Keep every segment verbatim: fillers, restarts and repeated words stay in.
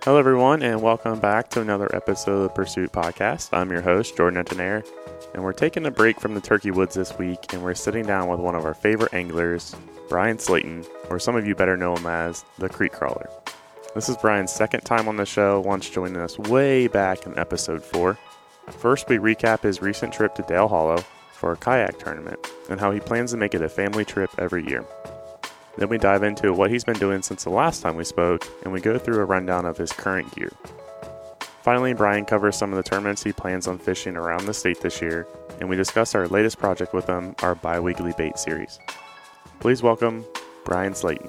Hello, everyone, and welcome back to another episode of the Pursuit Podcast. I'm your host, Jordan Antonaire, and we're taking a break from the Turkey Woods this week, and we're sitting down with one of our favorite anglers, Brian Slayton, or some of you better know him as the Creek Crawler. This is Brian's second time on the show, once joining us way back in episode four. First, we recap his recent trip to Dale Hollow for a kayak tournament, and how he plans to make it a family trip every year. Then we dive into what he's been doing since the last time we spoke, and we go through a rundown of his current gear. Finally, Brian covers some of the tournaments he plans on fishing around the state this year, and we discuss our latest project with him, our bi-weekly bait series. Please welcome Brian Slayton.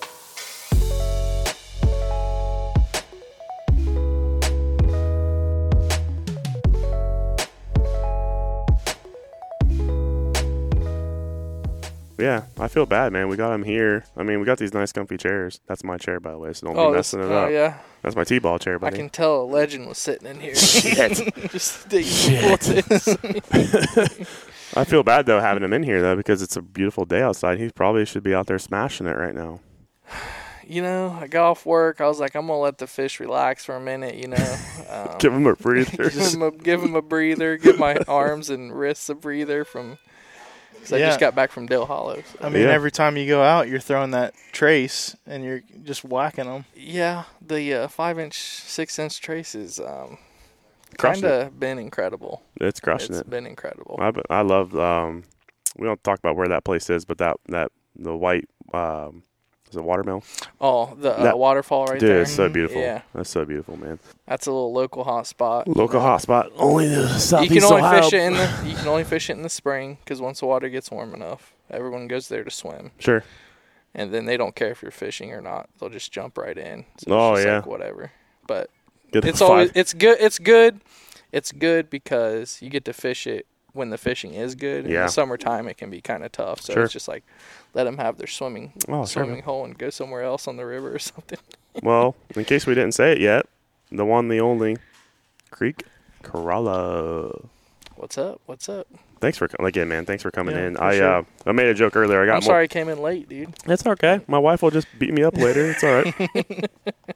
Yeah, I feel bad, man. We got him here. I mean, we got these nice comfy chairs. That's my chair, by the way, so don't oh, be messing it oh, up. Oh, yeah. That's my T-ball chair, buddy. I can tell a legend was sitting in here. Shit. Just digging bullets. I feel bad, though, having him in here, though, because it's a beautiful day outside. He probably should be out there smashing it right now. You know, I got off work. I was like, I'm going to let the fish relax for a minute, you know. Um, give him a breather. give, him a, give him a breather. Give my arms and wrists a breather from... So yeah. I just got back from Dale Hollow. So. I mean, yeah. every time you go out, you're throwing that trace, and you're just whacking them. Yeah, the uh, five-inch, six-inch trace has um, kind of been incredible. It's crushing it's it. It's been incredible. I, I love, um, we don't talk about where that place is, but that, that the white, um, is it Watermill? Oh, the uh, that, waterfall right dude, there. Dude, it's so beautiful. Yeah. That's so beautiful, man. That's a little local hot spot. Local hot spot. Only the Southeast you can only Ohio. fish it in the You can only fish it in the spring because once the water gets warm enough, everyone goes there to swim. Sure. And then they don't care if you're fishing or not. They'll just jump right in. So oh, it's just yeah. like whatever. But Get it's always it's good. It's good. It's good because you get to fish it when the fishing is good. Yeah. In the summertime, it can be kind of tough. So sure. it's just like let them have their swimming oh, swimming sure. hole and go somewhere else on the river or something. Well, in case we didn't say it yet, the one, the only, Creek Crawler. What's up? What's up? Thanks for again, man. Thanks for coming yeah, in. for I sure. uh, I made a joke earlier. I got. I'm sorry I came in late, dude. It's okay. My wife will just beat me up later. It's all right.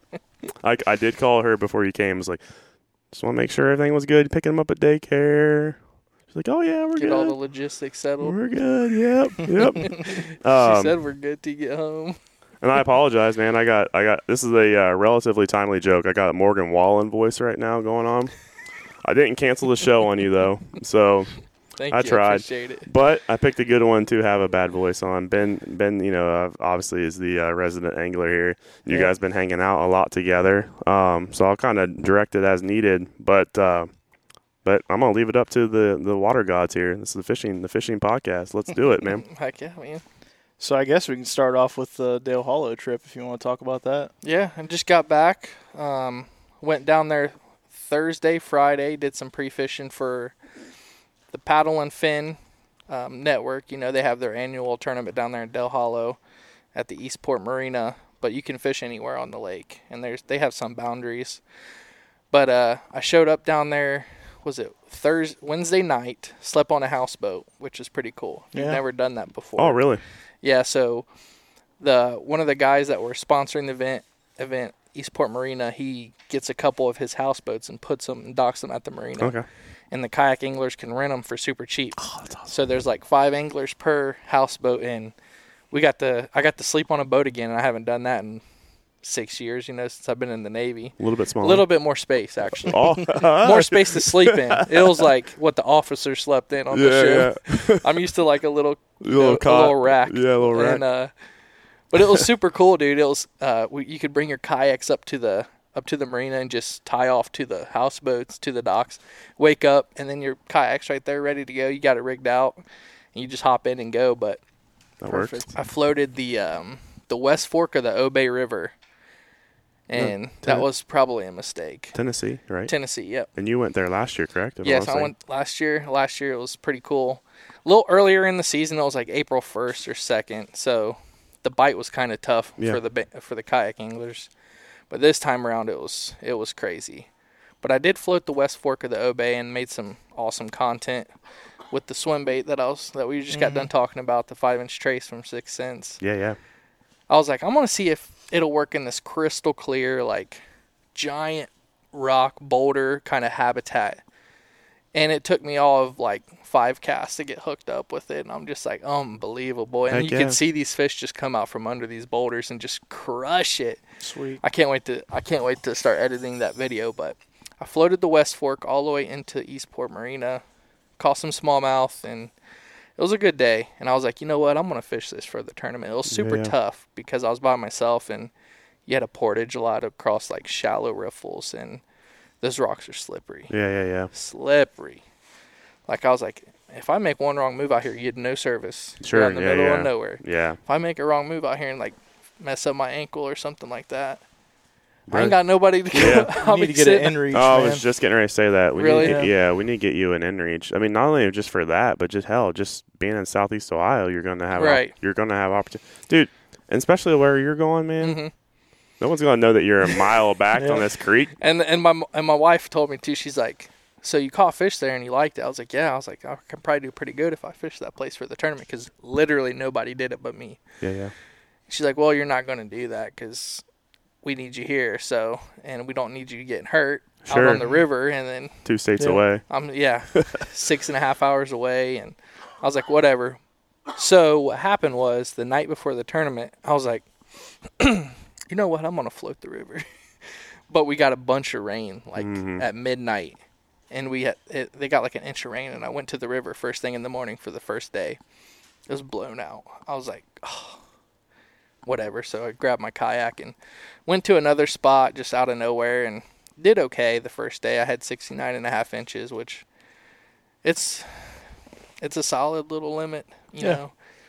I I did call her before you came. I was like, just want to make sure everything was good. Picking him up at daycare. She's like, oh yeah, we're Get good. all the logistics settled. We're good. Yep. Yep. she um, said we're good to get home. And I apologize, man. I got I got. This is a uh, relatively timely joke. I got a Morgan Wallen voice right now going on. I didn't cancel the show on you though, so. Thank I you. tried, I appreciate it. But I picked a good one to have a bad voice on. Ben, Ben, you know, uh, obviously is the uh, resident angler here. You yeah. guys been hanging out a lot together, um, so I'll kind of direct it as needed. But, uh, but I'm gonna leave it up to the, the water gods here. This is the fishing, the fishing podcast. Let's do it, man. Heck yeah, man. So I guess we can start off with the Dale Hollow trip if you want to talk about that. Yeah, I just got back. Um, went down there Thursday, Friday. Did some pre-fishing for the Paddle and Fin um, Network. You know, they have their annual tournament down there in Dale Hollow at the Eastport Marina, but you can fish anywhere on the lake, and there's they have some boundaries. But uh, I showed up down there, was it Thursday, Wednesday night, slept on a houseboat, which is pretty cool. You've yeah. never done that before. Oh, really? Yeah, so the one of the guys that were sponsoring the event, event Eastport Marina, he gets a couple of his houseboats and puts them and docks them at the marina. Okay. And the kayak anglers can rent them for super cheap. Oh, that's awesome. So there's like five anglers per houseboat, and we got to I got to sleep on a boat again, and I haven't done that in six years, you know, since I've been in the Navy. A little bit smaller. A little bit more space, actually. Oh. More space to sleep in. It was like what the officers slept in on yeah, the ship. Yeah. I'm used to like a little, little, know, a little rack. Yeah, a little rack. And, uh, but it was super cool, dude. It was uh, we, you could bring your kayaks up to the up to the marina and just tie off to the houseboats, to the docks, wake up, and then your kayak's right there ready to go. You got it rigged out, and you just hop in and go. But that perfect. works. I floated the um, the West Fork of the Obey River, and uh, that was probably a mistake. Tennessee, right? Tennessee, yep. And you went there last year, correct? If Yes, I'm I went last year. Last year it was pretty cool. A little earlier in the season, it was like April first or second, so the bite was kind of tough yeah. for the for the kayak anglers. But this time around, it was it was crazy. But I did float the West Fork of the Obey and made some awesome content with the swim bait that I was that we just mm-hmm. got done talking about, the five inch trace from Six Sense. Yeah, yeah. I was like, I'm gonna see if it'll work in this crystal clear, like giant rock boulder kind of habitat. And it took me all of like five casts to get hooked up with it. And I'm just like, unbelievable. And Heck you yeah. can see these fish just come out from under these boulders and just crush it. Sweet. I can't wait to I can't wait to start editing that video. But I floated the West Fork all the way into Eastport Marina, caught some smallmouth, and it was a good day. And I was like, you know what? I'm going to fish this for the tournament. It was super Yeah. tough because I was by myself, and you had a portage a lot across like shallow riffles, and those rocks are slippery. Yeah, yeah, yeah. Slippery. Like I was like, if I make one wrong move out here, you had no service. Sure, You're out in the yeah, middle yeah. of nowhere. Yeah. If I make a wrong move out here and like mess up my ankle or something like that, I Right. ain't got nobody to Yeah. go. You I'll need be to get an sitting- inReach, Oh, I man. was just getting ready to say that. We Really? Need to get, Yeah. yeah, we need to get you an inReach. I mean, not only just for that, but just hell, just being in Southeast Ohio, you're gonna have op- Right. you're gonna have opportunity, dude. And especially where you're going, man. Mhm. No one's gonna know that you're a mile back Yeah. on this creek. And and my and my wife told me too. She's like, so you caught fish there and you liked it? I was like, yeah. I was like, I can probably do pretty good if I fish that place for the tournament because literally nobody did it but me. Yeah, yeah. She's like, well, you're not going to do that because we need you here. So, and we don't need you getting hurt Sure. out on the river. And then Two states Yeah. away. I'm, yeah, six and a half hours away. And I was like, whatever. So what happened was the night before the tournament, I was like, you know what? I'm going to float the river. But we got a bunch of rain like Mhm. at midnight. And we had, it, they got like an inch of rain. And I went to the river first thing in the morning for the first day. It was blown out. I was like, oh, whatever. So I grabbed my kayak and went to another spot just out of nowhere and did okay the first day. I had sixty-nine and a half inches, which it's it's a solid little limit, you Yeah. know.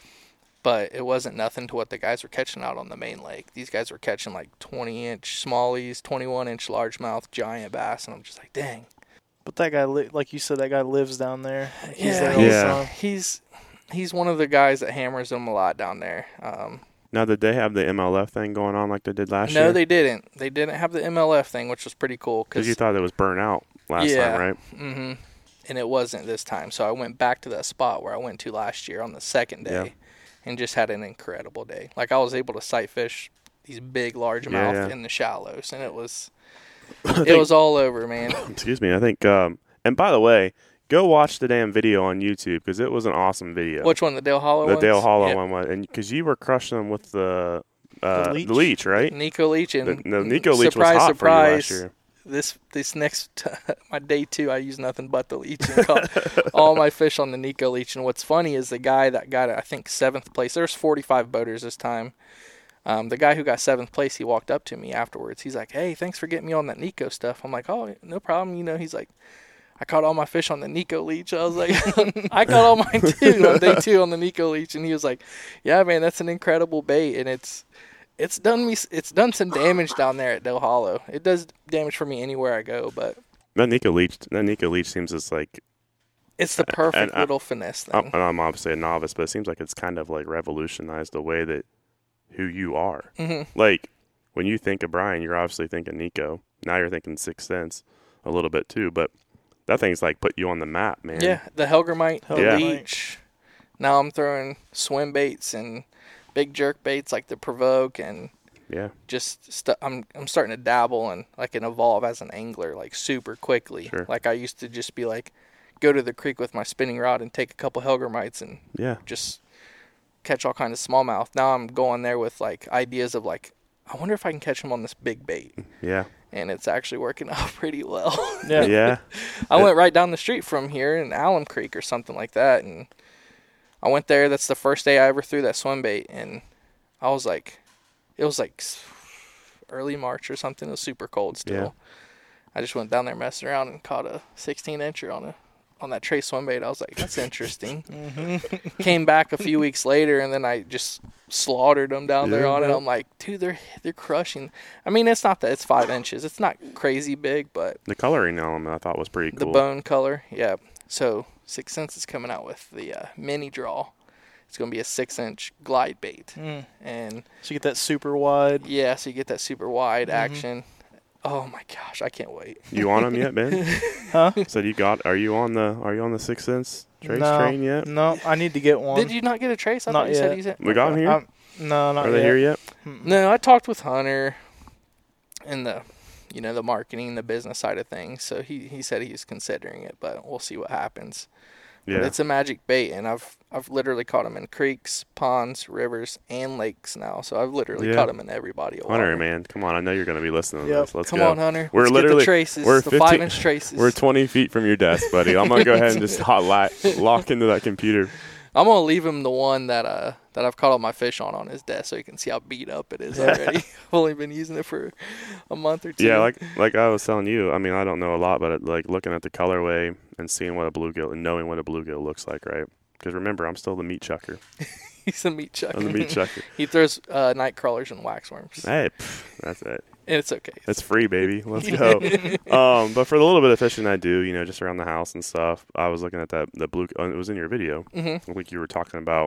But it wasn't nothing to what the guys were catching out on the main lake. These guys were catching like twenty inch smallies, twenty-one inch largemouth, giant bass, and I'm just like, dang. But that guy, li- like you said, that guy lives down there. He's yeah, there all Yeah. the time. he's he's one of the guys that hammers them a lot down there. Um, Now, did they have the M L F thing going on like they did last no, year? they didn't. They didn't have the M L F thing, which was pretty cool. Because you thought it was burnt out last Yeah. time, right? hmm And it wasn't this time. So I went back to that spot where I went to last year on the second day Yeah. and just had an incredible day. Like I was able to sight fish these big largemouth Yeah, yeah. in the shallows, and it was it was all over, man. Excuse me. I think. Um, and by the way, go watch the damn video on YouTube because it was an awesome video. Which one, the Dale Hollow the ones? Dale Hollow Yep. one was, and because you were crushing them with the uh, The the leech? leech, right? Nico Leach and The, no, Nico Leach surprise, was hot surprise. for you last year. This this next my day two, I used nothing but the leech and caught all my fish on the Nico Leach. And what's funny is the guy that got it, I think seventh place. There's forty-five boaters this time. Um, the guy who got seventh place, he walked up to me afterwards. He's like, "Hey, thanks for getting me on that Nico stuff." I'm like, "Oh, no problem." You know, he's like, "I caught all my fish on the Nico Leach." I was like, "I caught all mine too on day two on the Nico Leach." And he was like, "Yeah, man, that's an incredible bait, and it's." It's done me. It's done some damage down there at Dale Hollow. It does damage for me anywhere I go, but That Nico Leach, that Nico Leach seems as like it's the perfect and I- little finesse I'm, thing. and I'm obviously a novice, but it seems like it's kind of like revolutionized the way that who you are. Mm-hmm. Like when you think of Brian, you're obviously thinking Nico. Now you're thinking Sixth Sense a little bit too, but that thing's like put you on the map, man. Yeah, the Helgermite, the Yeah. leech. Now I'm throwing swim baits and big jerk baits like the Provoke, and Yeah. just st- I'm I'm starting to dabble and like and evolve as an angler like super quickly. Sure. Like I used to just be like go to the creek with my spinning rod and take a couple Helgermites and Yeah. just catch all kinds of smallmouth. Now I'm going there with like ideas of like I wonder if I can catch them on this big bait, Yeah. and it's actually working out pretty well. Yeah. Yeah. I went right down the street from here in Alum Creek or something like that, and I went there. That's the first day I ever threw that swim bait, and I was like, it was like early March or something. It was super cold still. Yeah. I just went down there messing around and caught a sixteen incher on a on that Trey swim bait. I was like, that's interesting. Mm-hmm. Came back a few weeks later, and then I just slaughtered them down there Yeah. on it. I'm like, dude, they're they're crushing. I mean, it's not that it's five inches. It's not crazy big, but The coloring element I thought was pretty the cool. bone color, yeah. So Sixth Sense is coming out with the uh, mini draw. It's going to be a six-inch glide bait, Mm. and So you get that super wide. yeah, so you get that super wide Mhm. action. Oh my gosh, I can't wait. You on them yet, Ben? Huh? So you got? Are you on the? Are you on the Sixth Sense trace no, train yet? No, I need to get one. Did you not get a trace? I Not thought you said yet. you said. We got 'em here? I'm, no, not Are they yet. here yet? Mm. No, I talked with Hunter and the you know, the marketing, the business side of things. So he, he said he's considering it, but we'll see what happens. Yeah. But it's a magic bait, and I've I've literally caught them in creeks, ponds, rivers, and lakes now. So I've literally Yeah. caught them in every body of water. Hunter, man, come on! I know you're going to be listening to Yep. this. Let's Come go. on, Hunter. We're Let's literally get the traces, we're the fifteen five-inch traces. We're twenty feet from your desk, buddy. I'm gonna go ahead and just hot light, lock into that computer. I'm gonna leave him the one that uh that I've caught all my fish on on his desk, so you can see how beat up it is already. I've only been using it for a month or two. Yeah, like like I was telling you. I mean, I don't know a lot, but it, like looking at the colorway and seeing what a bluegill and knowing what a bluegill looks like, right? Because remember, I'm still the meat chucker. He's a meat chucker. I'm the meat chucker. He throws uh, night crawlers and waxworms. Hey, pff, that's it. And it's okay. It's free, baby. Let's go. um, but for the little bit of fishing I do, you know, just around the house and stuff, I was looking at that the blue. Uh, it was in your video. Mm-hmm. I think you were talking about.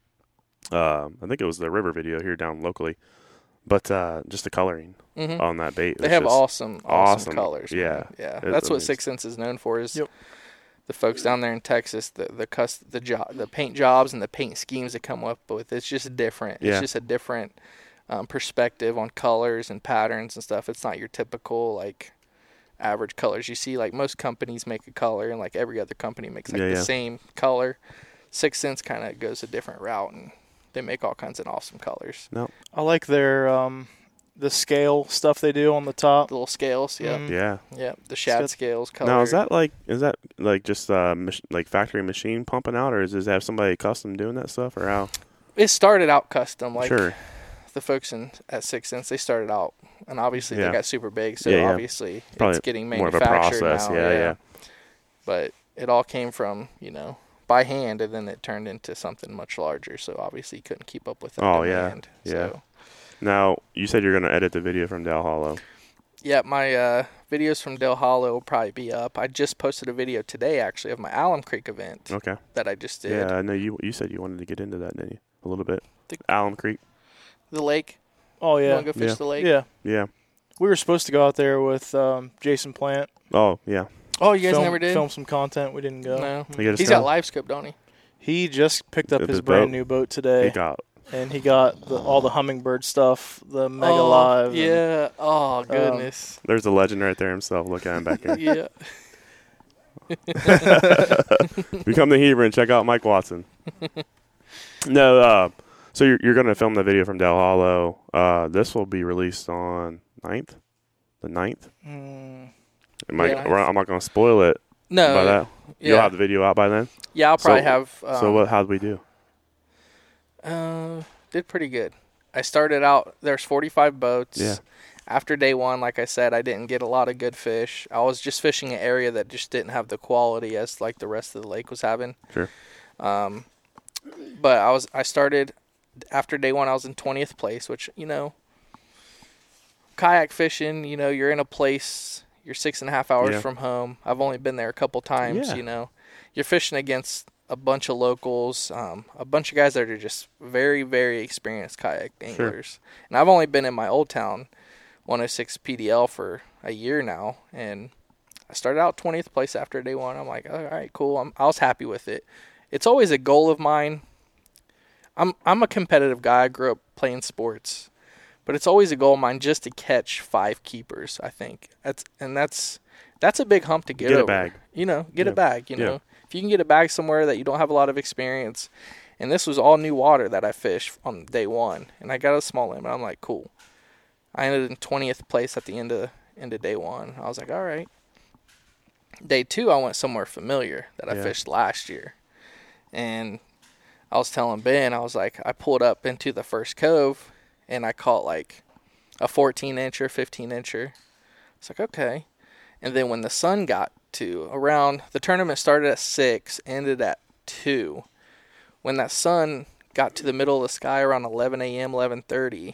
Uh, I think it was the river video here down locally, but uh, just the coloring Mm-hmm. on that bait. They was have just awesome, awesome, awesome. colors. man. Yeah. yeah. It- That's I what mean, Six Sense is known for. Is Yep. the folks down there in Texas, the the cus- the job, the paint jobs and the paint schemes that come up with. It's just different. Yeah. It's just a different um, perspective on colors and patterns and stuff. It's not your typical like average colors you see. Like most companies make a color, and like every other company makes like Yeah, the yeah. same color. Six Sense kind of goes a different route, and they make all kinds of awesome colors. I like their um, the scale stuff they do on the top. The little scales, yeah, Mhm. Yeah. yeah. The shad good. scales color. Now is that like is that like just uh mach- like factory machine pumping out, or is does it have somebody custom doing that stuff, or how? It started out custom, like Sure. the folks in at Six Sense. They started out, and obviously Yeah. they got super big, so Yeah, yeah. obviously Probably it's getting more of a manufactured process. now. Yeah, yeah. But it all came from you know by hand, and then it turned into something much larger. So obviously you couldn't keep up with the Oh, yeah. demand. Yeah. So, Now you said you're gonna edit the video from Del Hollow. yeah, my uh, videos from Del Hollow will probably be up. I just posted a video today, actually, of my Alum Creek event Okay. that I just did. Yeah, I know you. You said you wanted to get into that, didn't you? A little bit. The- Alum Creek. The lake. Oh You yeah, want to go fish Yeah. the lake? yeah. Yeah. We were supposed to go out there with um, Jason Plant. Oh yeah. Oh, you guys film, never did? film some content. We didn't go. No. You gotta He's sell. got live scope, don't he? He just picked up His his boat. brand new boat today, He got. and he got the, all the hummingbird stuff, the Mega oh, Live. and- Yeah. Oh, goodness. There's a legend right there himself. Look at him back here. yeah. Become the Hebrew and check out Mike Watson. No. Uh, so you're you're gonna film the video from Del Hollow. Uh, this will be released on ninth. The ninth. Mm, Am I, Yeah. we're- I'm not gonna spoil it No. by that. yeah. You'll have the video out by then. yeah, I'll probably So- have. Um, so what? How'd we do? Uh, did pretty good. I started out. There's forty-five boats. Yeah. After day one, like I said, I didn't get a lot of good fish. I was just fishing an area that just didn't have the quality as like the rest of the lake was having. Sure. Um, but I was. I started after day one. I was in twentieth place, which you know, kayak fishing. You know, you're in a place. You're six and a half hours Yeah. from home. I've only been there a couple times. Yeah. You know, you're fishing against a bunch of locals, um, a bunch of guys that are just very, very experienced kayak anglers. And I've only been in my old town, one oh six P D L, for a year now. And I started out twentieth place after day one. I'm like, all right, cool. I'm, I was happy with it. It's always a goal of mine. I'm I'm a competitive guy. I grew up playing sports. But it's always a goal of mine just to catch five keepers, I think. That's and that's that's a big hump to get, Get a over. bag. You know, get Yeah. a bag, you Yeah. know. If you can get a bag somewhere that you don't have a lot of experience, and this was all new water that I fished on day one, and I got a small limit. I'm like, cool. I ended in twentieth place at the end of end of day one. I was like, all right. Day two, I went somewhere familiar that I Yeah. fished last year, and I was telling Ben, I was like, I pulled up into the first cove, and I caught like a fourteen incher, fifteen incher. It's like, okay. And then when the sun got to around, the tournament started at six, ended at two. When that sun got to the middle of the sky around eleven a.m., eleven thirty,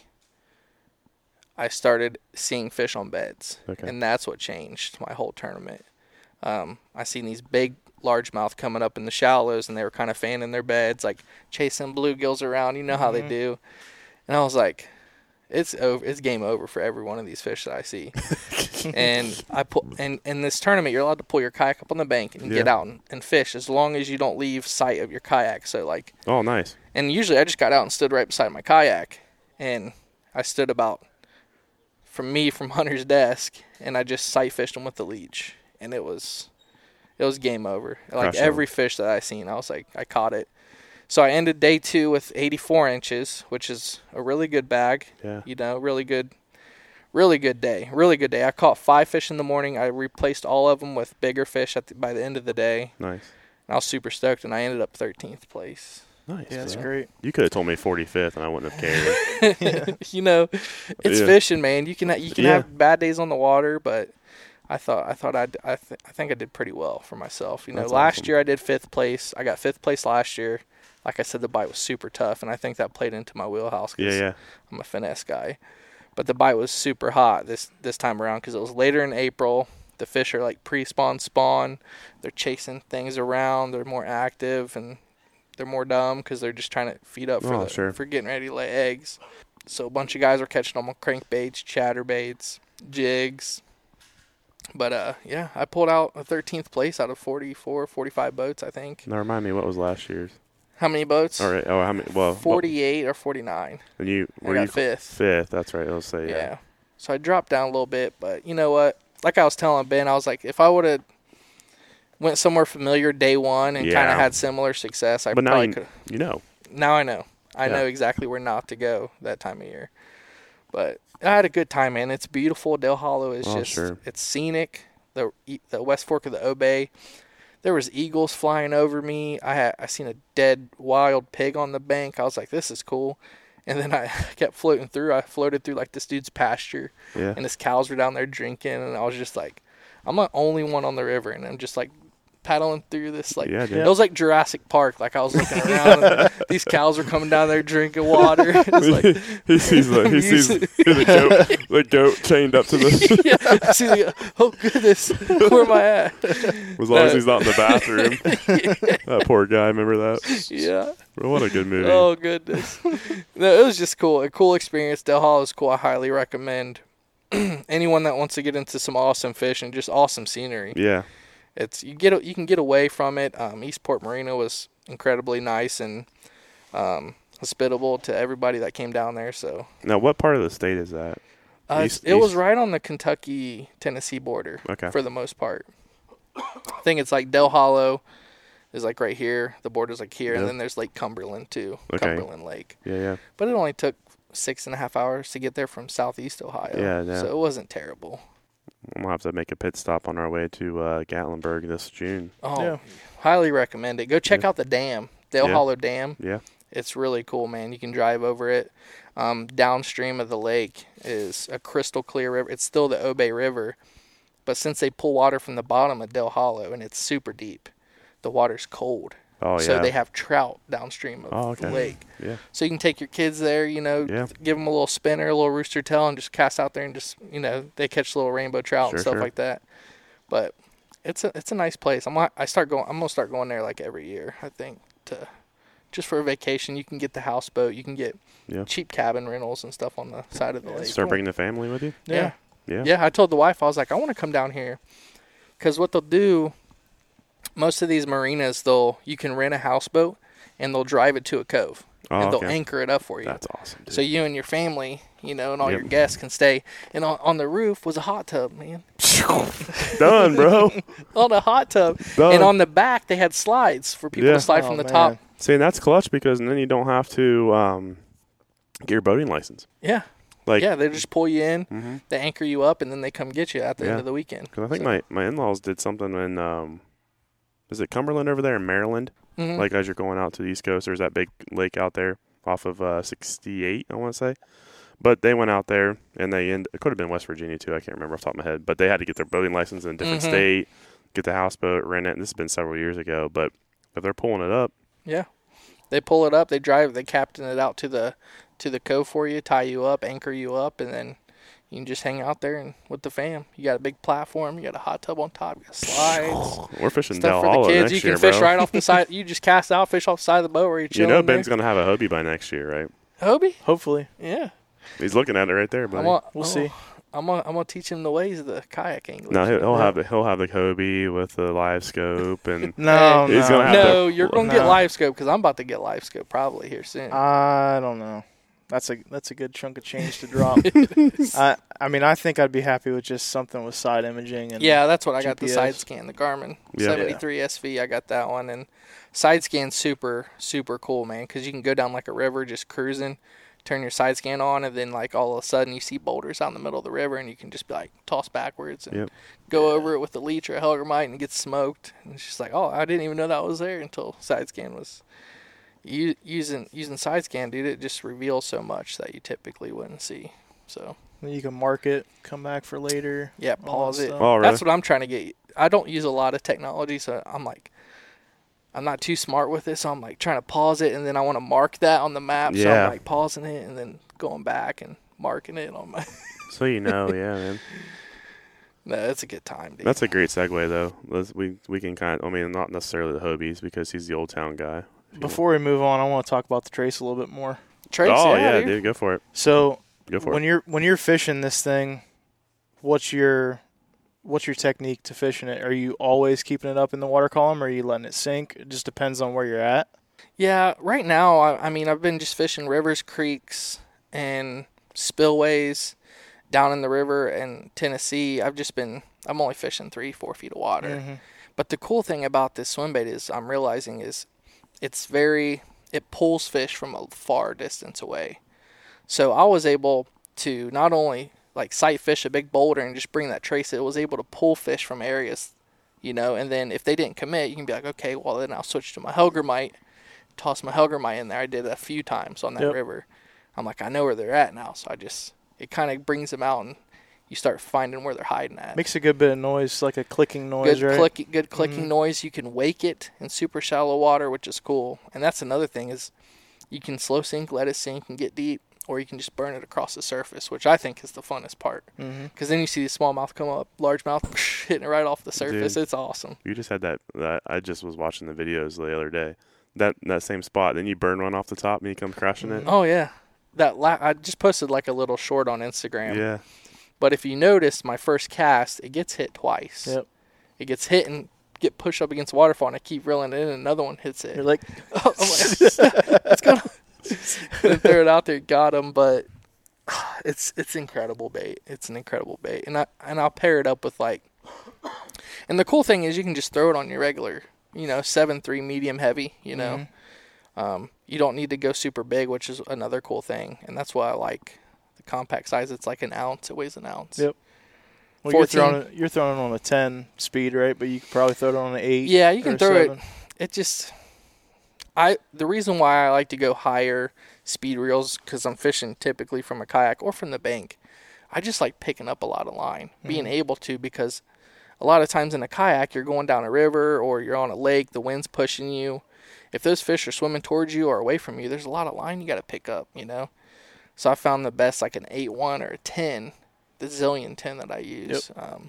I started seeing fish on beds. Okay. And that's what changed my whole tournament. Um, I seen these big largemouth coming up in the shallows, and they were kind of fanning their beds, like chasing bluegills around. You know how they do. And I was like, it's over. It's game over for every one of these fish that I see. and I pull, and in this tournament, you're allowed to pull your kayak up on the bank and get Yeah. out and, and fish as long as you don't leave sight of your kayak. So like, Oh, nice. and usually I just got out and stood right beside my kayak, and I stood about from me from Hunter's desk, and I just sight fished them with the leech, and it was it was game over. Like Crush 'em. every fish that I seen, I was like, I caught it. So I ended day two with eighty-four inches, which is a really good bag. Yeah. You know, really good, really good day. Really good day. I caught five fish in the morning. I replaced all of them with bigger fish at the, by the end of the day. Nice. And I was super stoked, and I ended up thirteenth place. Nice. Yeah, that's bro. great. You could have told me forty-fifth, and I wouldn't have cared. You know, it's Yeah. fishing, man. You can you can Yeah. have bad days on the water, but I thought I thought I'd, I th- I think I did pretty well for myself. You know, That's last awesome. year I did fifth place. I got fifth place last year. Like I said, the bite was super tough, and I think that played into my wheelhouse. 'Cause yeah, yeah. I'm a finesse guy, but the bite was super hot this this time around because it was later in April. The fish are like pre-spawn spawn. They're chasing things around. They're more active and they're more dumb because they're just trying to feed up for Oh, the, sure. for getting ready to lay eggs. So a bunch of guys were catching them on crankbaits, chatterbaits, jigs. But uh, yeah, I pulled out a thirteenth place out of forty-four, forty-five boats, I think. Now remind me, what was last year's? How many boats? All right. Oh, how many? Well, forty-eight or forty-nine. And you I were got you fifth. Fifth. That's right. I'll say Yeah. yeah. So I dropped down a little bit, but you know what? Like I was telling Ben, I was like, if I would have went somewhere familiar day one and kind Yeah. of had similar success, I But now probably you, could. you know. Now I know. I Yeah. know exactly where not to go that time of year. But I had a good time, man. It's beautiful. Dale Hollow is Oh, just sure. it's scenic. The the West Fork of the Obey. There was eagles flying over me. I had I seen a dead wild pig on the bank. I was like, this is cool. And then I kept floating through. I floated through like this dude's pasture, Yeah. and his cows were down there drinking. And I was just like, I'm the only one on the river, and I'm just like paddling through this like Yeah, dude. it was like Jurassic Park. Like I was looking around, and these cows were coming down there drinking water. It's like, he sees the he sees the goat, the goat chained up to the. yeah, I see the, oh goodness, where am I at? As long as No. he's not in the bathroom. That poor guy. Remember that? Yeah. Well, what a good movie. Oh goodness. No, it was just cool. A cool experience. Del Hollow is cool. I highly recommend anyone that wants to get into some awesome fishing, just awesome scenery. Yeah. It's you get you can get away from it. Um, Eastport Marina was incredibly nice and um, hospitable to everybody that came down there. So Now, what part of the state is that? uh, East- it was east- right on the Kentucky Tennessee border Okay. for the most part. I think it's like Del Hollow is like right here. The border's like here, Yep. and then there's Lake Cumberland too. Okay. Cumberland Lake. Yeah, yeah. But it only took six and a half hours to get there from southeast Ohio. Yeah, yeah. So it wasn't terrible. We'll have to make a pit stop on our way to uh, Gatlinburg this June. Oh, Yeah. highly recommend it. Go check Yeah. out the dam, Dale Yeah. Hollow Dam. Yeah. It's really cool, man. You can drive over it. Um, downstream of the lake is a crystal clear river. It's still the Obey River, but since they pull water from the bottom of Dale Hollow and it's super deep, the water's cold. Oh, so yeah. they have trout downstream of Oh, okay. the lake. Yeah. So you can take your kids there, you know, Yeah. give them a little spinner, a little rooster tail, and just cast out there and just, you know, they catch little rainbow trout Sure, and stuff sure. like that. But it's a it's a nice place. I'm gonna- I start going. I'm gonna start going there like every year. I think to just for a vacation. You can get the houseboat. You can get Yeah. cheap cabin rentals and stuff on the side of the lake. Start bringing the family with you? Yeah. Yeah. Yeah, I told the wife, I was like, I want to come down here. Because what they'll do, most of these marinas, they'll you can rent a houseboat and they'll drive it to a cove. Oh, and they'll okay. anchor it up for you. That's awesome, dude. So you and your family, you know, and all Yep. your guests can stay. And on, on the roof was a hot tub, man. Done, bro. On a hot tub. Done. And on the back, they had slides for people Yeah. to slide Oh, from the man. top. See, and that's clutch because then you don't have to um, get your boating license. Yeah. Like, yeah, they just pull you in, Mhm. they anchor you up, and then they come get you at the Yeah. end of the weekend. Because I think So- my, my in-laws did something in, um, is it Cumberland over there in Maryland? Mhm. Like as you're going out to the East Coast, there's that big lake out there off of uh, sixty-eight, I want to say. But they went out there, and they end, it could have been West Virginia too, I can't remember off the top of my head. But they had to get their boating license in a different Mhm. state, get the houseboat, rent it. And this has been several years ago. But if they're pulling it up, Yeah, they pull it up, they drive, they captain it out to the to the cove for you, tie you up, anchor you up, and then you can just hang out there and with the fam. You got a big platform, you got a hot tub on top, you got slides, we're fishing stuff Del for Hollow the kids. next You year, can fish bro. right off the side. You just cast out, fish off the side of the boat where you're You chilling. know Ben's there. going to have a Hobie by next year, right? Hobie? Hopefully. Yeah, He's looking at it right there, buddy. I'm gonna, We'll oh, see. I'm gonna, I'm gonna teach him the ways of the kayak anglers. No, he'll, he'll Yeah. have the he'll have the Hobie with the live scope, and No, He's no. gonna have No, to- you're gonna get No. live scope because I'm about to get live scope probably here soon. I don't know. that's a that's a good chunk of change to drop. I I mean, I think I'd be happy with just something with side imaging and Yeah, that's what I got, G P S. the side scan, the Garmin Yeah. seventy-three S V. I got that one. And side scan's super, super cool, man, because you can go down like a river just cruising, turn your side scan on, and then like all of a sudden you see boulders out in the middle of the river, and you can just be like toss backwards and Yep. go over it with a leech or a Helgermite and get smoked. And it's just like, oh, I didn't even know that was there until side scan was u- using using side scan, dude. It just reveals so much that you typically wouldn't see. So then you can mark it, come back for later. yeah, all pause that it. stuff. Oh, really? That's what I'm trying to get. I don't use a lot of technology, so I'm like, I'm not too smart with it, so I'm like trying to pause it, and then I want to mark that on the map, so Yeah. I'm like pausing it and then going back and marking it on my. So you know, yeah, man. No, it's a good time, dude. That's a great segue, though. Let's, we we can kind of, I mean, not necessarily the Hobies because he's the Old Town guy. If you Before we move on, I want to talk about the trace a little bit more. Trace, want. Oh, yeah, dude. dude, go for it. So Go for when it. you're when you're fishing this thing, what's your what's your technique to fishing it? Are you always keeping it up in the water column, or are you letting it sink? It just depends on where you're at. Yeah, right now, I, I mean, I've been just fishing rivers, creeks, and spillways down in the river in Tennessee. I've just been, I'm only fishing three, four feet of water. Mhm. But the cool thing about this swim bait is I'm realizing is it's very, it pulls fish from a far distance away. So I was able to not only like sight fish a big boulder and just bring that trace, it was able to pull fish from areas, you know, and then if they didn't commit, you can be like, okay, well then I'll switch to my Helgermite, toss my Helgermite in there. I did it a few times on that Yep. river. I'm like, I know where they're at now. So I just, it kind of brings them out and you start finding where they're hiding at. Makes a good bit of noise, like a clicking noise, Good right? click, good clicking Mhm. noise. You can wake it in super shallow water, which is cool. And that's another thing is you can slow sink, let it sink and get deep, or you can just burn it across the surface, which I think is the funnest part. Mhm. Because then you see the smallmouth come up, largemouth hitting it right off the surface. Dude. It's awesome. You just had that, that. I just was watching the videos the other day. That that same spot. Then you burn one off the top and you come crashing it. Oh yeah, that la- I just posted like a little short on Instagram. Yeah. But if you notice, my first cast, it gets hit twice. Yep. It gets hit and get pushed up against the waterfall, and I keep reeling it in, and another one hits it. You're like, Oh, I'm like, let's go. Then throw it out there, got him. But it's it's incredible bait. It's an incredible bait, and I and I'll pair it up with like. And the cool thing is, you can just throw it on your regular, you know, seven three medium heavy. You know, Mhm. um, you don't need to go super big, which is another cool thing, and that's why I like the compact size. It's like an ounce. It weighs an ounce. Yep. Well, you're fourteen. throwing it, you're throwing it on a ten speed, right? But you could probably throw it on an eight. Yeah, you can or throw it. seven. It just, I the reason why I like to go higher speed reels because I'm fishing typically from a kayak or from the bank. I just like picking up a lot of line, being Mhm. able to, because a lot of times in a kayak you're going down a river or you're on a lake, the wind's pushing you. If those fish are swimming towards you or away from you, there's a lot of line you got to pick up, you know. So I found the best like an eight one or a ten, the Zillion ten that I use. Um,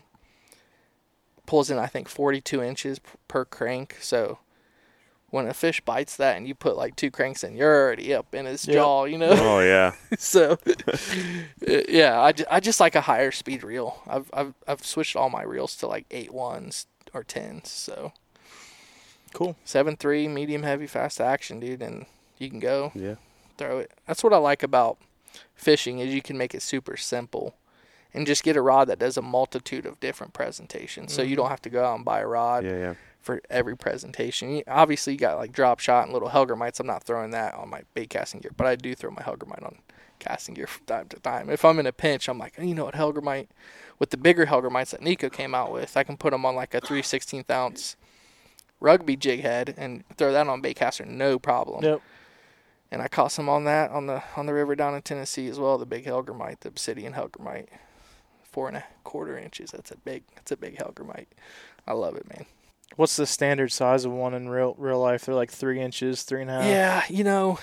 pulls in I think forty-two inches p- per crank. So when a fish bites that and you put like two cranks in, you're already up in his Yep. jaw, you know. Oh yeah. So uh, yeah, I, ju- I just like a higher speed reel. I've I've I've switched all my reels to like eight ones or tens. So Cool. seven three medium heavy fast action, dude, and you can go Yeah. throw it. That's what I like about fishing is you can make it super simple and just get a rod that does a multitude of different presentations. So you Mhm. don't have to go out and buy a rod Yeah. Yeah. for every presentation. You, obviously, you got like drop shot and little Helgermites. I'm not throwing that on my bait casting gear, but I do throw my Helgermite on casting gear from time to time. If I'm in a pinch, I'm like, you know what, Helgermite, with the bigger Helgermites that Nico came out with, I can put them on like a three sixteenth ounce rugby jig head and throw that on bait caster, no problem. Yep. And I caught some on that on the on the river down in Tennessee as well. The big Helgermite, the Obsidian Helgermite, four and a quarter inches. That's a big, that's a big Helgermite. I love it, man. What's the standard size of one in real real life? They're like three inches, three and a half. Yeah, you know,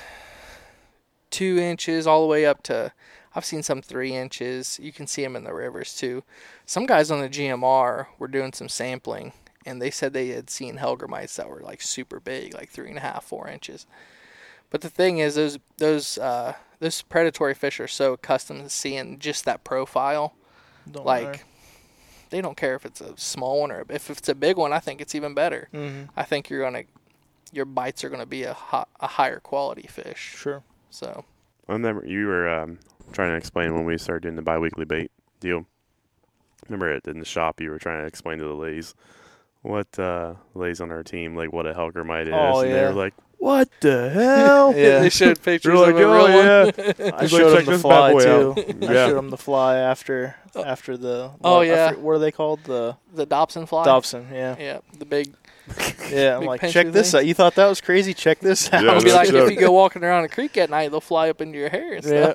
two inches all the way up to, I've seen some three inches. You can see them in the rivers too. Some guys on the G M R were doing some sampling, and they said they had seen Helgermites that were like super big, like three and a half, four inches. But the thing is, those those uh, those predatory fish are so accustomed to seeing just that profile, Don't like. matter. They don't care if it's a small one or if it's a big one. I think it's even better. Mhm. I think you're gonna, your bites are gonna be a, hi- a higher quality fish. Sure. So I remember you were um, trying to explain when we started doing the bi-weekly bait deal. Remember it in the shop you were trying to explain to the ladies what uh, ladies on our team, like what a Hellgrammite is. Oh, and yeah. they were like, what the hell? Yeah. They showed pictures You're like, of a oh, real yeah. one. I He's showed like, him check the this fly bad boy too. out. I Yeah. showed him the fly after after the. Oh, what, I yeah. forget- what are they called? The The Dobson fly. Dobson. Yeah. Yeah, the big. Yeah. I'm Big like, pincher check this thing. out. You thought that was crazy? Check this out. Yeah, It'll be no like joke. if you go walking around a creek at night, they'll fly up into your hair and Yeah. stuff.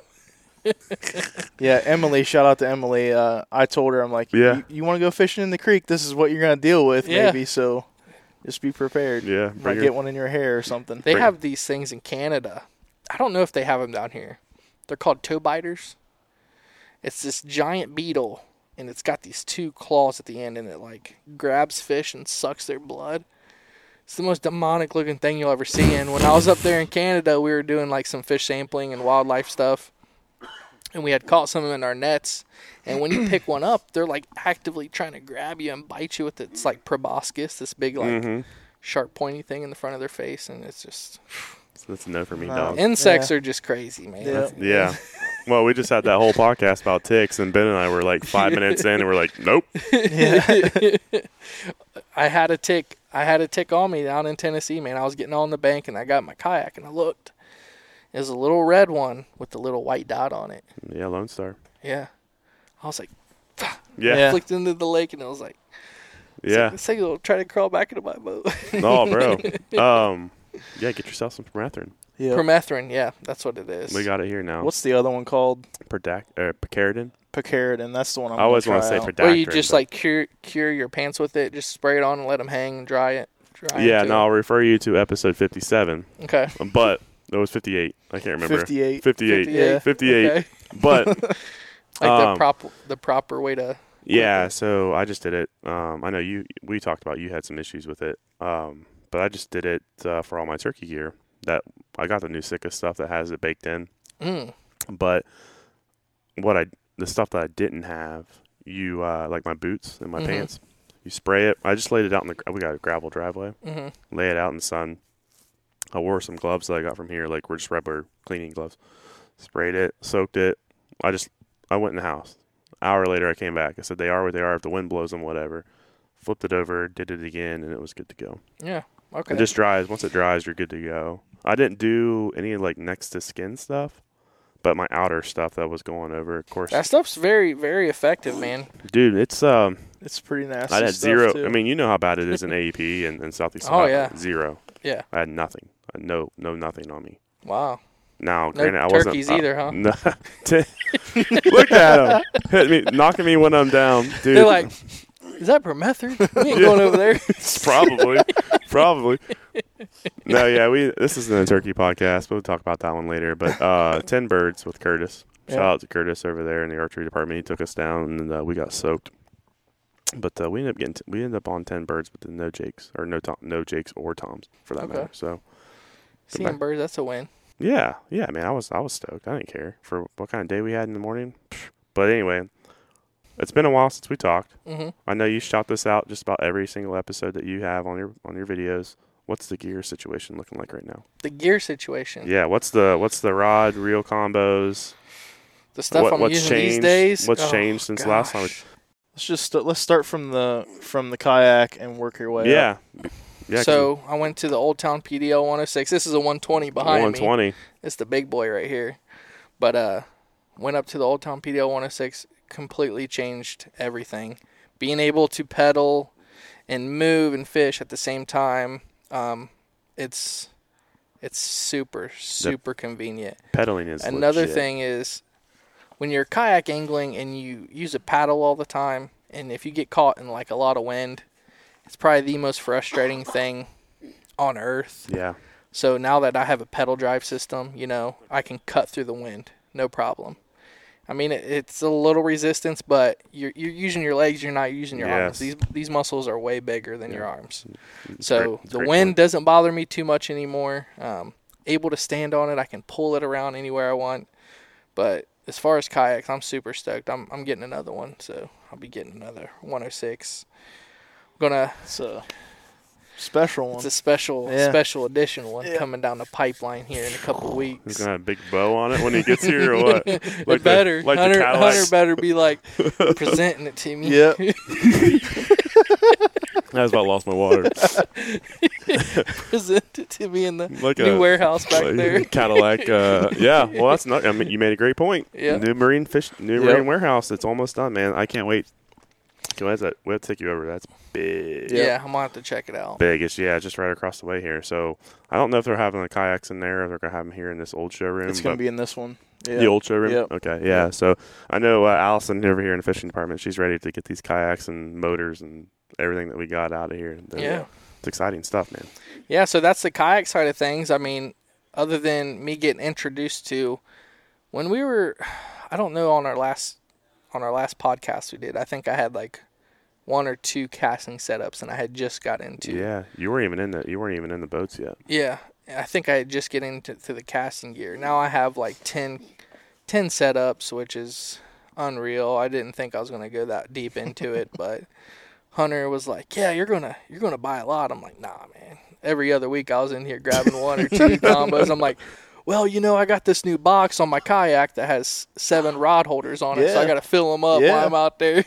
Yeah, Emily, shout out to Emily. Uh, I told her, I'm like, Yeah. you, you want to go fishing in the creek? This is what you're going to deal with, Yeah. maybe. So just be prepared. Yeah. Might Bring get your, one in your hair or something. They Bring- have these things in Canada. I don't know if they have them down here. They're called toe biters. It's this giant beetle, and it's got these two claws at the end, and it like grabs fish and sucks their blood. It's the most demonic looking thing you'll ever see. And when I was up there in Canada, we were doing like some fish sampling and wildlife stuff, and we had caught some of them in our nets. And when you pick one up, they're like actively trying to grab you and bite you with it. It's like proboscis, this big like Mhm. sharp pointy thing in the front of their face, and it's just So that's a no for me, No. dog. insects Yeah. are just crazy, man. Yeah. Yeah. Well, we just had that whole podcast about ticks, and Ben and I were like five minutes in, and we're like, nope. Yeah. I had a tick. I had a tick on me down in Tennessee, man. I was getting on the bank, and I got my kayak, and I looked. It was a little red one with the little white dot on it. Yeah, Lone Star. Yeah. I was like, Yeah. Yeah. Yeah. flicked into the lake, and I was like, this thing will try to crawl back into my boat. Oh, bro. Um, yeah, get yourself some permethrin. Yeah. Permethrin, yeah, that's what it is. We got it here now. What's the other one called? Perdac- uh, Picaridin? Picaridin. That's the one I'm I always want want to to say try Perdactrin. Where you just but- like cure cure your pants with it, just spray it on and let them hang and dry it. Dry Yeah, into no, I'll refer you to episode fifty-seven, it. Okay. but it was fifty-eight. I can't remember. fifty-eight. fifty-eight. Yeah. fifty-eight. Okay. But Like Um, the proper the proper way to. yeah, so I just did it. Um, I know you. We talked about you had some issues with it. Um, but I just did it uh, for all my turkey gear. That I got the new Sika stuff that has it baked in. Mm. But what I the stuff that I didn't have, you uh, like my boots and my Mhm. pants. You spray it. I just laid it out in the. We got a gravel driveway. hmm Lay it out in the sun. I wore some gloves that I got from here, like we're just regular cleaning gloves. Sprayed it, soaked it. I just I went in the house. Hour later, I came back. I said they are what they are. If the wind blows them, whatever. Flipped it over, did it again, and it was good to go. Yeah. Okay. It just dries. Once it dries, you're good to go. I didn't do any like next to skin stuff, but my outer stuff that was going over, of course. that stuff's very very effective, man. Dude, it's um. It's pretty nasty. I had stuff, zero. too. I mean, you know how bad it is in A E P and, and Southeast. Oh, Ohio. yeah. Zero. Yeah. I had nothing. I had no, no, nothing on me. Wow. Now, No granted, I wasn't turkeys uh, either, huh? No, T- look at him, hit me, knocking me when I'm down, dude. They're like, is that permethrin? We ain't Yeah. going over there. probably, probably. No, yeah, we. This isn't a turkey podcast, but we'll talk about that one later. But uh, ten birds with Curtis. Shout Yeah. out to Curtis over there in the archery department. He took us down, and uh, we got soaked. But uh, we ended up getting t- we ended up on ten birds, but then no jakes or no tom- no jakes or toms for that Okay. matter. So Seeing birds, that's a win. yeah, yeah, man, I was I was stoked. I didn't care for what kind of day we had in the morning. Psh. But anyway, it's been a while since we talked. hmm I know you shout this out just about every single episode that you have on your on your videos. What's the gear situation looking like right now? The gear situation. Yeah, what's the what's the rod reel combos? The stuff What- I'm what's using changed? these days. What's Oh, changed since the last time? we- gosh. Let's just st- let's start from the from the kayak and work your way up. Yeah, yeah. 'cause So I went to the Old Town P D L one oh six. This is a one twenty behind one me. twenty. It's the big boy right here. But uh, went up to the Old Town P D L one oh six, completely changed everything. Being able to pedal and move and fish at the same time, um, it's it's super super convenient. Pedaling is Another legit. thing is when you're kayak angling and you use a paddle all the time, and if you get caught in like a lot of wind, it's probably the most frustrating thing on earth. Yeah, So now that I have a pedal drive system, you know, I can cut through the wind, no problem. I mean, it, it's a little resistance, but you're you're using your legs, you're not using your arms. Yes. These these muscles are way bigger than your arms. It's So great- it's a the great wind point. doesn't bother me too much anymore. Um, able to stand on it, I can pull it around anywhere I want. But as far as kayaks, I'm super stoked. I'm I'm getting another one, so I'll be getting another one oh six. I'm gonna So special one. It's a special Yeah. special edition one Yeah. coming down the pipeline here in a couple He's weeks. gonna have a big bow on it when he gets here, or what? It the- better. like the Hunter, Cadillac. Hunter better be like presenting it to me. Yeah. I was about lost my water. Present it to me in the Like new a- warehouse back Like there. Cadillac. Uh, yeah, well, that's not. I mean, you made a great point. Yeah. New marine fish, new Yep. marine warehouse. It's almost done, man. I can't wait. Okay, what's that? We'll take you over. That's big. Yeah. Yeah. I'm gonna have to check it out. Big. It's yeah, just right across the way here. So I don't know if they're having the kayaks in there, or they're gonna have them here in this old showroom. It's going but- to be in this one. Yeah. The old showroom? Yep. Okay, yeah. So I know uh, Allison over here in the fishing department, she's ready to get these kayaks and motors and everything that we got out of here. They're- Yeah. It's exciting stuff, man. Yeah, so that's the kayak side of things. I mean, other than me getting introduced to when we were, I don't know, on our last on our last podcast we did, I think I had like one or two casting setups, and I had just got into. Yeah, you weren't even in the you weren't even in the boats yet. Yeah, I think I had just get into to the casting gear. Now I have like ten, ten setups, which is unreal. I didn't think I was gonna go that deep into it, but Hunter was like, "Yeah, you're gonna you're gonna buy a lot." I'm like, "Nah, man." Every other week I was in here grabbing one or two combos. I'm like, "Well, you know, I got this new box on my kayak that has seven rod holders on it, so I Yeah. got to fill them up Yeah. while I'm out there."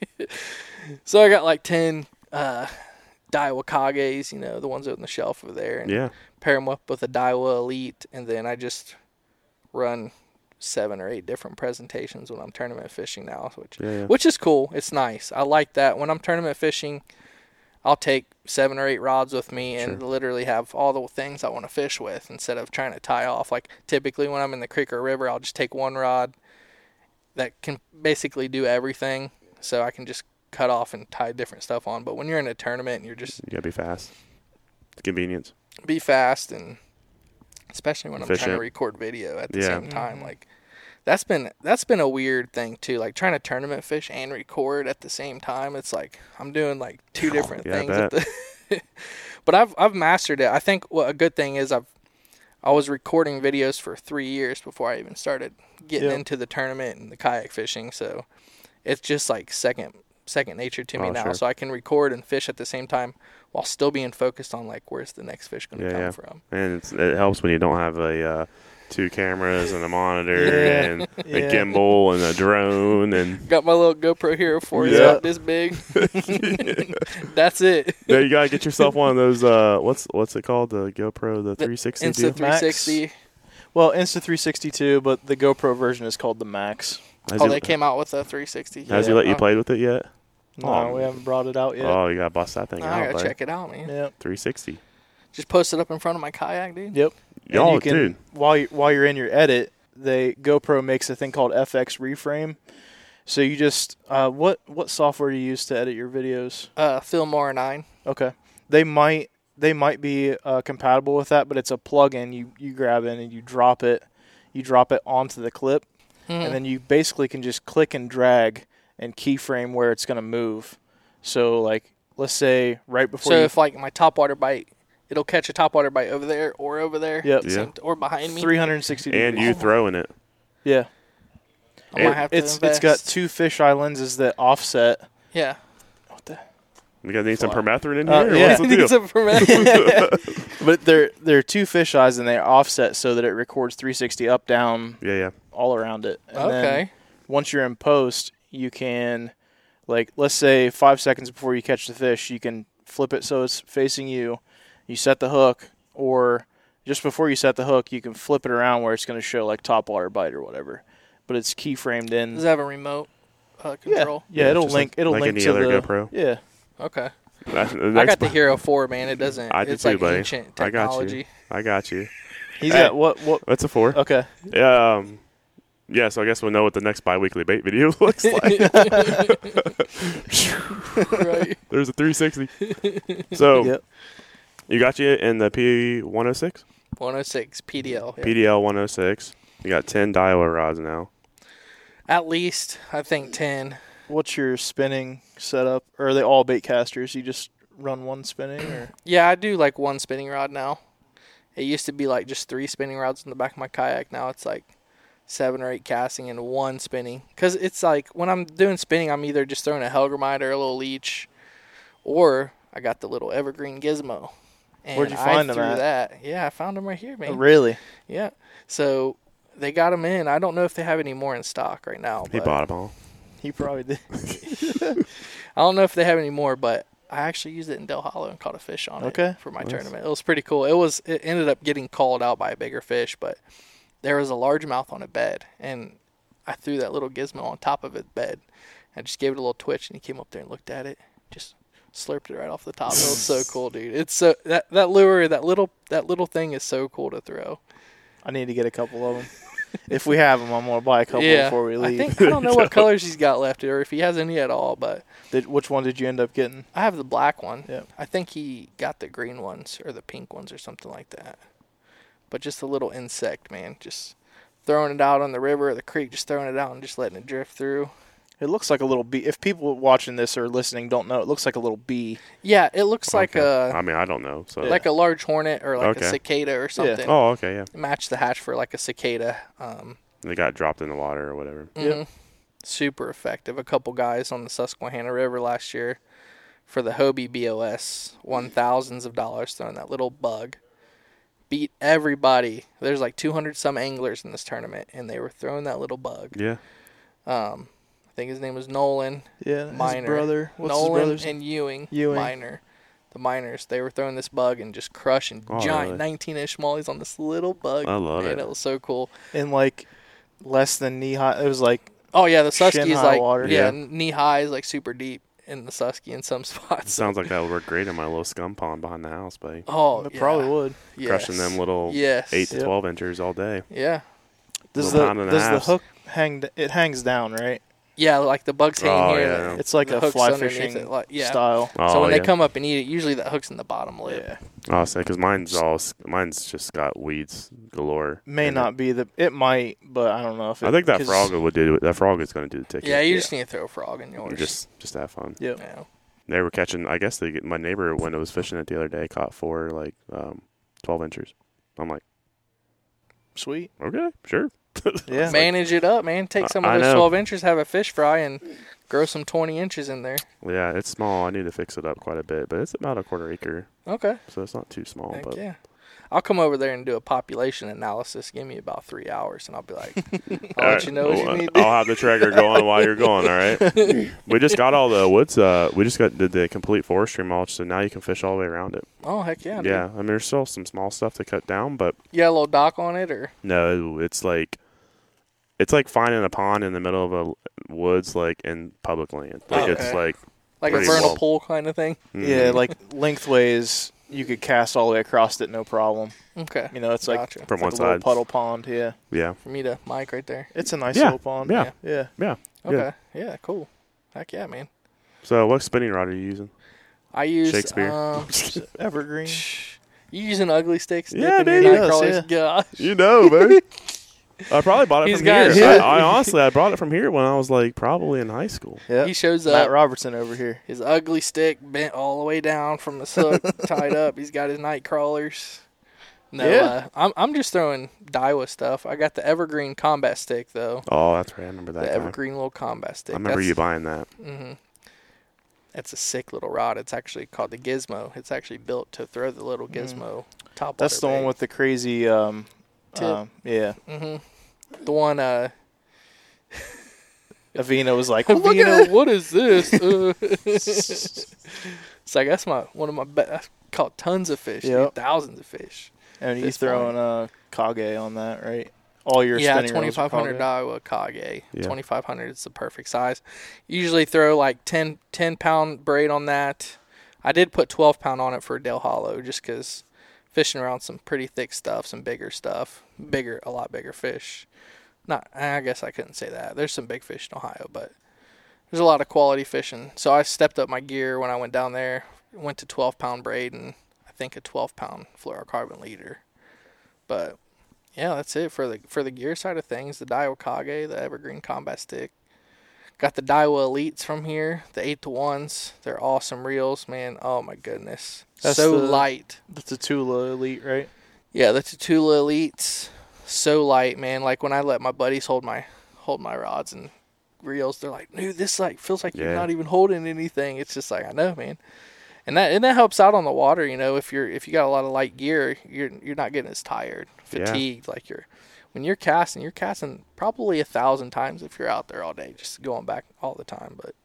So I got like ten uh, Daiwa Kages, you know, the ones on the shelf over there, and Yeah, pair them up with a Daiwa Elite, and then I just run seven or eight different presentations when I'm tournament fishing now, which yeah, yeah. which is cool. It's nice. I like that. When I'm tournament fishing, I'll take seven or eight rods with me and Sure. literally have all the things I want to fish with instead of trying to tie off. Like typically when I'm in the creek or river, I'll just take one rod that can basically do everything, so I can just cut off and tie different stuff on. But when you're in a tournament and you're just You gotta be fast. Convenience. be fast, and especially when I'm trying Efficient. to record video at the Yeah. same time, like that's been that's been a weird thing too. Like trying to tournament fish and record at the same time. It's like I'm doing like two different Yeah, I things. At the but I've I've mastered it. I think what a good thing is I've I was recording videos for three years before I even started getting Yep. into the tournament and the kayak fishing. So it's just like second second nature to me Oh, now. sure. So I can record and fish at the same time while still being focused on like where's the next fish going to Yeah, come yeah. from. And it's, it helps when you don't have a uh, two cameras and a monitor Yeah. and a Yeah. gimbal and a drone and Got my little GoPro Hero four. It's Yeah. about this big. That's it. yeah, you gotta get yourself one of those. Uh, what's what's it called? The GoPro, the The three sixty. Insta deal? three sixty. Well, Insta three sixty-two, but the GoPro version is called the Max. Has Oh, he, they came out with a three sixty. has he Yeah. let you Oh, play with it yet? No, Oh, we haven't brought it out yet. Oh, you gotta bust that thing I out, gotta bud. check it out, man. yeah. three sixty. Just post it up in front of my kayak, dude. Yep. And Oh, you can, dude. while you, while you're in your edit, they GoPro makes a thing called F X Reframe. So you just uh, what what software do you use to edit your videos? Uh, Filmora nine. Okay, they might they might be uh, compatible with that, but it's a plugin you you grab in and you drop it, you drop it onto the clip, Mhm. and then you basically can just click and drag and keyframe where it's gonna move. So like let's say right before So you if like my topwater bite, it'll catch a topwater bite over there or over there. Yep. at the same Yeah. t- or behind me. three hundred sixty And degrees. you throwing it. Yeah. I might have to It's invest. it's got two fisheye lenses that offset. Yeah. What the? We gotta need some Fly. permethrin in Uh, here. or yeah. What's the deal? It's a permit. But they're they're two fisheyes and they offset so that it records three sixty up down Yeah, yeah. all around it. And then Okay. once you're in post, you can like let's say five seconds before you catch the fish, you can flip it so it's facing you. You set the hook, or just before you set the hook, you can flip it around where it's going to show like topwater bite or whatever. But it's keyframed in. Does it have a remote uh, yeah, control? yeah, Yeah, it'll just link. like- it'll like link any to other the GoPro. Yeah. Okay. That's, the I next got the Hero four, man. It doesn't. I do it's too, like buddy. ancient I got you. technology. I got you. He's Hey. got what? What? That's a four. Okay. Yeah. Um, yeah. So I guess we'll know what the next bi-weekly bait video looks like. Right. There's a three sixty. So Yep. you got you in the P one oh six, one oh six P D L. yeah. P D L one oh six. You got ten Daiwa rods now. At least I think ten. What's your spinning setup? Or are they all bait casters? You just run one spinning, or Yeah, I do like one spinning rod now. It used to be like just three spinning rods in the back of my kayak. Now it's like seven or eight casting and one spinning. Because it's like when I'm doing spinning, I'm either just throwing a Helgramite or a little leech, or I got the little evergreen gizmo. And Where'd you find I them threw at? that. Yeah, I found them right here, man. Really? Yeah. So they got them in. I don't know if they have any more in stock right now. He but bought them all. He probably did. I don't know if they have any more, but I actually used it in Del Hollow and caught a fish on Okay. it for my Nice. tournament. It was pretty cool. It was. It ended up getting called out by a bigger fish, but there was a largemouth on a bed, and I threw that little gizmo on top of its bed. I just gave it a little twitch, and he came up there and looked at it, just slurped it right off the top. It was so cool, dude. It's so that that lure, that little that little thing is so cool to throw. I need to get a couple of them. If we have them, I'm gonna buy a couple yeah, before we leave. I think I don't know what colors he's got left, or if he has any at all, but Did, which one did you end up getting? I have the black one. Yeah. I think he got the green ones or the pink ones or something like that. But just a little insect, man. Just throwing it out on the river or the creek, just throwing it out and just letting it drift through. It looks like a little bee. If people watching this or listening don't know, it looks like a little bee. Yeah, it looks like Okay. a I mean, I don't know. So. like a large hornet or like Okay. a cicada or something. Oh, okay, yeah. Match the hatch for like a cicada. Um, They got dropped in the water or whatever. mhm. Super effective. A couple guys on the Susquehanna River last year for the Hobie B O S won thousands of dollars throwing that little bug. Beat everybody. There's like two hundred some anglers in this tournament, and they were throwing that little bug. Yeah. Um, I think his name was Nolan Yeah, Minor. his brother. What's Nolan his brother's and Ewing, Ewing. Minor. The miners. They were throwing this bug and just crushing Oh, giant really? nineteen inch smallies on this little bug. I love Man, it. it was so cool. in like less than knee high. It was like Oh yeah, the Susky Shin is high like water. yeah, Yeah. knee high is like super deep in the Susky in some spots. Sounds like that would work great in my little scum pond behind the house, buddy. Oh, it yeah. probably would. Yes. Crushing them little Yes. eight to Yep. twelve inchers all day. Yeah. Does Little the pound and a does the half. hook hang? d- It hangs down, right? Yeah, like the bugs hang Oh, here. yeah. the- It's like the a hook's fly underneath fishing it, like- yeah. style. Oh, So when yeah. they come up and eat it, usually the hook's in the bottom lip. Yeah, Oh, say because mine's all mine's just got weeds galore. may And not be the. It might, but I don't know if. It, I think that 'cause- frog would do it. That frog is going to do the ticket. Yeah, you Yeah. just need to throw a frog in yours. And just just have fun. Yep. Yeah. They were catching. I guess they get, my neighbor when it was fishing it the other day caught four like um, twelve inchers. I'm like, Sweet. okay, sure. Yeah. Manage it up, man. Take I- some of I those know. twelve inches, have a fish fry, and grow some twenty inches in there. Yeah, it's small. I need to fix it up quite a bit, but it's about a quarter acre, Okay. so it's not too small. Heck but yeah. I'll come over there and do a population analysis. Give me about three hours, and I'll be like, I'll All let right. you know what Well, you need to do. I'll have the tracker going while you're going. All right. We just got all the woods. Uh, we just got did the complete forestry mulch, so now you can fish all the way around it. Oh, heck yeah. dude. Yeah, I mean, there's still some small stuff to cut down, but You got a little dock on it, or? no, it's like it's like finding a pond in the middle of a woods, like in public land. Like it's Okay. like Like a Pretty vernal well. pool kind of thing? Yeah, mm, like lengthways, you could cast all the way across it, no problem. Okay. You know, it's like, Gotcha. it's from like one a little side. puddle pond. Yeah, Yeah, For me to Mike right there. it's a nice Yeah. little pond. Yeah. yeah. yeah. Okay. Yeah, cool. Heck yeah, man. So, what spinning rod are you using? I use Shakespeare. Um, Evergreen. you using ugly sticks? Yeah, dipping your dude. night Yes, crawlers? yeah. Gosh. You know, baby. I probably bought it He's from got- here. yeah. I, I honestly, I brought it from here when I was like probably in high school. Yeah, He shows Matt up. Robertson over here. His ugly stick bent all the way down from the hook, tied up. He's got his night crawlers. No, Yeah. uh, I'm I'm just throwing Daiwa stuff. I got the Evergreen combat stick though. Oh, that's right. I remember that. The guy. Evergreen little combat stick. I remember That's, you buying that. hmm That's a sick little rod. It's actually called the Gizmo. It's actually built to throw the little Gizmo top. Mm. That's the one with the crazy. Um, Tip. um, yeah, hmm The one. Uh, Avina was like, "Look at Avina, it." what is this? Uh, it's like that's my one of my be- I caught tons of fish, dude, Yep. thousands of fish. And you This throwing uh, Kage on that, right? All your Yeah, spinning twenty reels are five hundred Kage. Daiwa Kage. Yeah. Twenty five hundred is the perfect size. Usually throw like ten, ten pound braid on that. I did put twelve pound on it for Del Hollow just because fishing around some pretty thick stuff, some bigger stuff, bigger, a lot bigger fish. Not, I guess I couldn't say that. There's some big fish in Ohio, but there's a lot of quality fishing. So I stepped up my gear when I went down there. Went to twelve pound braid and I think a twelve pound fluorocarbon leader. But yeah, that's it for the for the gear side of things. The Daiwa Kage, the Evergreen Combat Stick. Got the Daiwa Elites from here, the eight to ones. They're awesome reels, man. Oh my goodness, That's so the- light. The Tatula Elite, right? Yeah, the Tatula Elites, so light, man. Like when I let my buddies hold my hold my rods and reels, they're like, "Dude, this like feels like you're Yeah. not even holding anything." It's just like I know, man. And that and that helps out on the water, you know. If you're if you got a lot of light gear, you're you're not getting as tired, fatigued. Yeah. Like you're when you're casting, you're casting probably a thousand times if you're out there all day, just going back all the time. But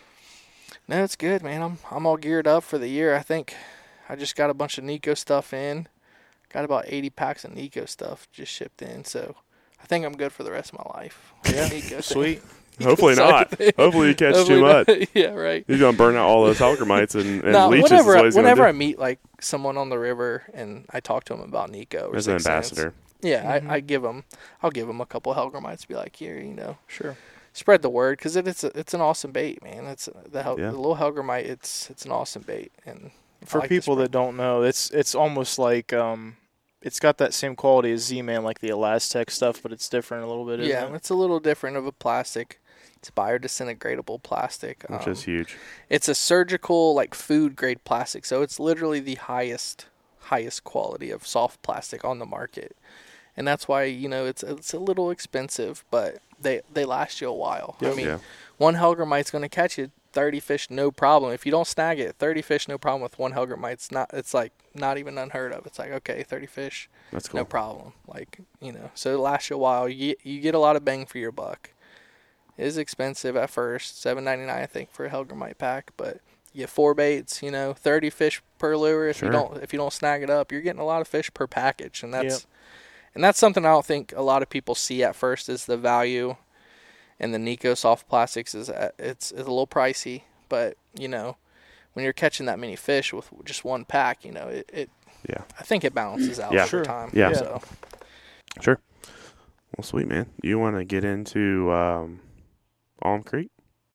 no, it's good, man. I'm I'm all geared up for the year. I think I just got a bunch of Nico stuff in. Got about eighty packs of Nico stuff just shipped in, so I think I'm good for the rest of my life. Yeah, Nico sweet. Hopefully not. Hopefully you catch Hopefully too much. Not. Yeah, right. You're gonna burn out all those Hellgrammites and, and no, leeches. Whenever, is what whenever I meet like someone on the river and I talk to them about Nico, or as an ambassador, cents, yeah, mm-hmm. I, I give them, I'll give them a couple Hellgrammites. Be like, here, you know, sure, spread the word because it, it's a, it's an awesome bait, man. It's the, Hel- yeah. the little Hellgrammite. It's it's an awesome bait, and for like people that don't know, it's it's almost like um. It's got that same quality as Z-Man, like the Elastec stuff, but it's different a little bit. Yeah, isn't it? It's a little different of a plastic. It's biodegradable plastic, which um, is huge. It's a surgical, like food grade plastic, so it's literally the highest, highest quality of soft plastic on the market, and that's why you know it's it's a little expensive, but they they last you a while. Yep. I mean, yeah. one Hellgrammite's going to catch you thirty fish, no problem. If you don't snag it, thirty fish, no problem with one Hellgrammite. It's not. It's like not even unheard of. It's like okay, thirty fish, that's cool. No problem. Like you know, so it lasts you a while. You get, you get a lot of bang for your buck. It is expensive at first, seven ninety-nine I think for a Hellgrammite pack, but you get four baits, you know, thirty fish per lure. If sure. you don't if you don't snag it up, you're getting a lot of fish per package, and that's yep. and that's something I don't think a lot of people see at first is the value. And the Nico soft plastics is it's it's a little pricey. But, you know, when you're catching that many fish with just one pack, you know, it, it yeah. I think it balances out yeah. over sure. time. Yeah. So. Sure. Well, sweet, man. You want to get into um, Alum Creek?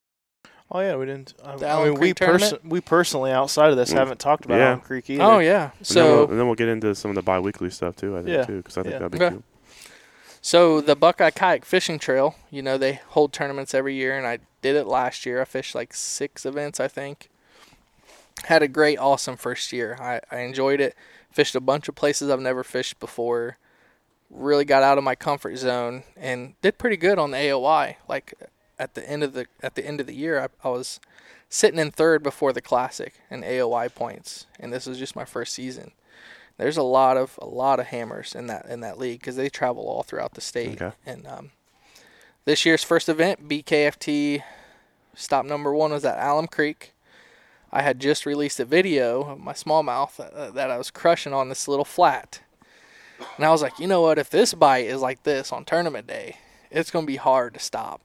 Oh, yeah, we didn't. I, the I Alum mean, Creek we, perso- we personally, outside of this, Mm. haven't talked about yeah. Alum Creek either. Oh, yeah. And So then we'll, and then we'll get into some of the bi-weekly stuff, too, I think, Yeah. too, because I think Yeah. that'd be Okay. cool. So the Buckeye Kayak Fishing Trail, you know, they hold tournaments every year, and I did it last year. I fished like six events, I think. Had a great, awesome first year. I, I enjoyed it. Fished a bunch of places I've never fished before. Really got out of my comfort zone and did pretty good on the A O I. Like at the end of the at the end of the year, I, I was sitting in third before the Classic in A O I points, and this was just my first season. There's a lot of a lot of hammers in that in that league because they travel all throughout the state. Okay. And um, this year's first event, B K F T, stop number one was at Alum Creek. I had just released a video of my smallmouth uh, that I was crushing on this little flat, and I was like, you know what? If this bite is like this on tournament day, it's gonna be hard to stop.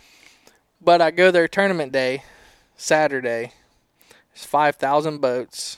But I go there tournament day, Saturday. There's five thousand boats.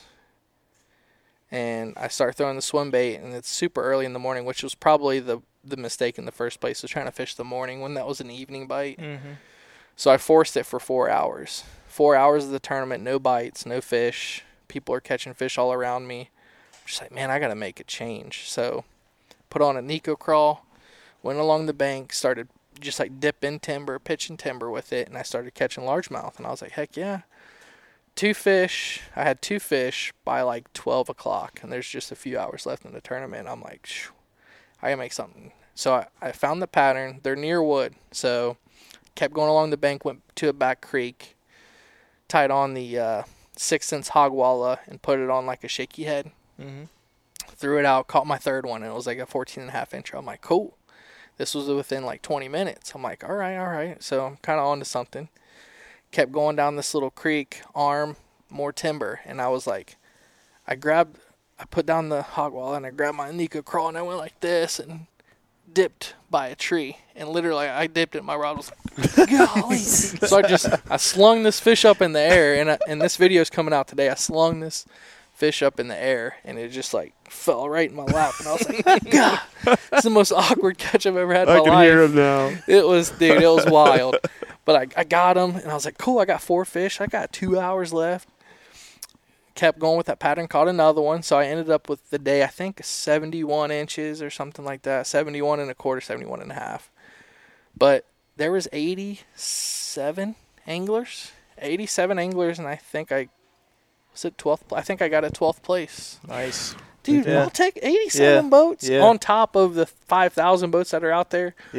And I start throwing the swim bait, and it's super early in the morning, which was probably the, the mistake in the first place, was trying to fish the morning when that was an evening bite. Mm-hmm. So I forced it for four hours. Four hours of the tournament, no bites, no fish. People are catching fish all around me. I'm just like, man, I got to make a change. So put on a Nico crawl, went along the bank, started just like dipping timber, pitching timber with it, and I started catching largemouth. And I was like, heck yeah. Two fish. I had two fish by like twelve o'clock, and there's just a few hours left in the tournament. I'm like, Shoo, I gotta make something. So I, I found the pattern. They're near wood, so kept going along the bank, went to a back creek, tied on the uh, six cents hog walla, and put it on like a shaky head. Mm-hmm. Threw it out, caught my third one, and it was like a fourteen and a half incher. I'm like, cool. This was within like twenty minutes. I'm like, all right, all right. So I'm kind of on to something. Kept going down this little creek arm, more timber, and I was like, I grabbed, I put down the hog wall and I grabbed my Nico crawl and I went like this and dipped by a tree, and literally I dipped it. My rod was like, golly. So I just I slung this fish up in the air, and I, and this video is coming out today. I slung this fish up in the air, and it just like fell right in my lap, and I was like, God, it's the most awkward catch I've ever had in I my can life. hear him now. It was, dude, it was wild. But I, I got him, and I was like, cool, I got four fish. I got two hours left. Kept going with that pattern, caught another one. So I ended up with the day, I think, seventy-one inches or something like that. seventy-one and a quarter, seventy-one and a half. But there was eighty-seven anglers. eighty-seven anglers, and I think I was at twelfth. I think I got a twelfth place. Nice. Dude, Yeah. I'll take eighty-seven Yeah. boats Yeah. on top of the five thousand boats that are out there. Yep.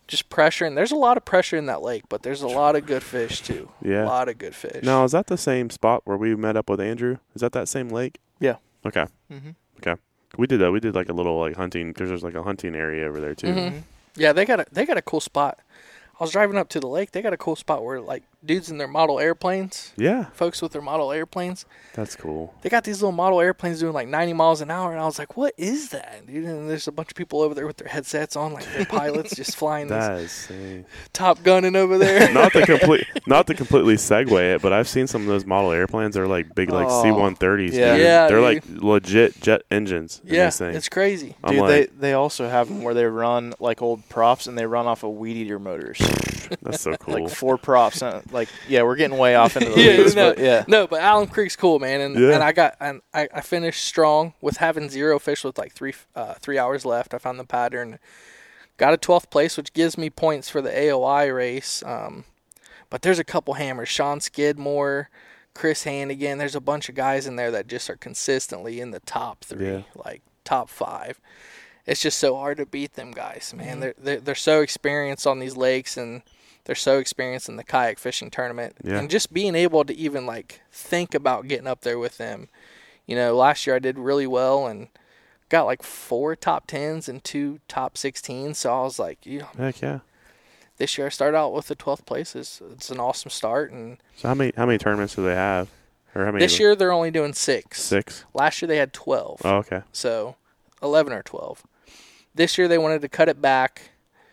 just pressure. And there's a lot of pressure in that lake, but there's a lot of good fish too. Yeah. A lot of good fish. Now, is that the same spot where we met up with Andrew? Is that that same lake? Yeah. Okay. Mm-hmm. Okay. We did that. We did like a little like hunting because there's like a hunting area over there too. Mm-hmm. Yeah, they got a they got a cool spot. I was driving up to the lake. They got a cool spot where like dudes in their model airplanes, Yeah. folks with their model airplanes, That's cool. they got these little model airplanes doing like ninety miles an hour, and I was like, "What is that, dude?" And there's a bunch of people over there with their headsets on, like they're pilots, just flying That this is sick. Top Gunning over there. not to complete, not to completely segue it, but I've seen some of those model airplanes. They're like big, like Oh, C one thirties. yeah. dude. Yeah, they're dude. like legit jet engines. in Yeah, these things. it's crazy. I'm Dude, like, they, they also have them where they run like old props and they run off of weed eater motors. that's so cool. Like four props. Uh, like, yeah, we're getting way off into the Yeah, weeds, no. but yeah. No, but Allen Creek's cool, man, and Yeah. and I got and I, I finished strong with having zero fish with like three uh, three hours left. I found the pattern, got a twelfth place, which gives me points for the A O I race. Um, but there's a couple hammers: Sean Skidmore, Chris Hannigan. There's a bunch of guys in there that just are consistently in the top three, Yeah. like top five. It's just so hard to beat them guys, man. Mm-hmm. They're, they're they're so experienced on these lakes, and they're so experienced in the kayak fishing tournament. Yeah. And just being able to even like think about getting up there with them. You know, last year I did really well and got like four top tens and two top sixteens. So I was like, yeah, Heck yeah. this year I started out with the twelfth place. It's, it's an awesome start. And So how many how many tournaments do they have? Or how many? this year they're only doing six. Six. Last year they had twelve. Oh, okay. So eleven or twelve. This year they wanted to cut it back,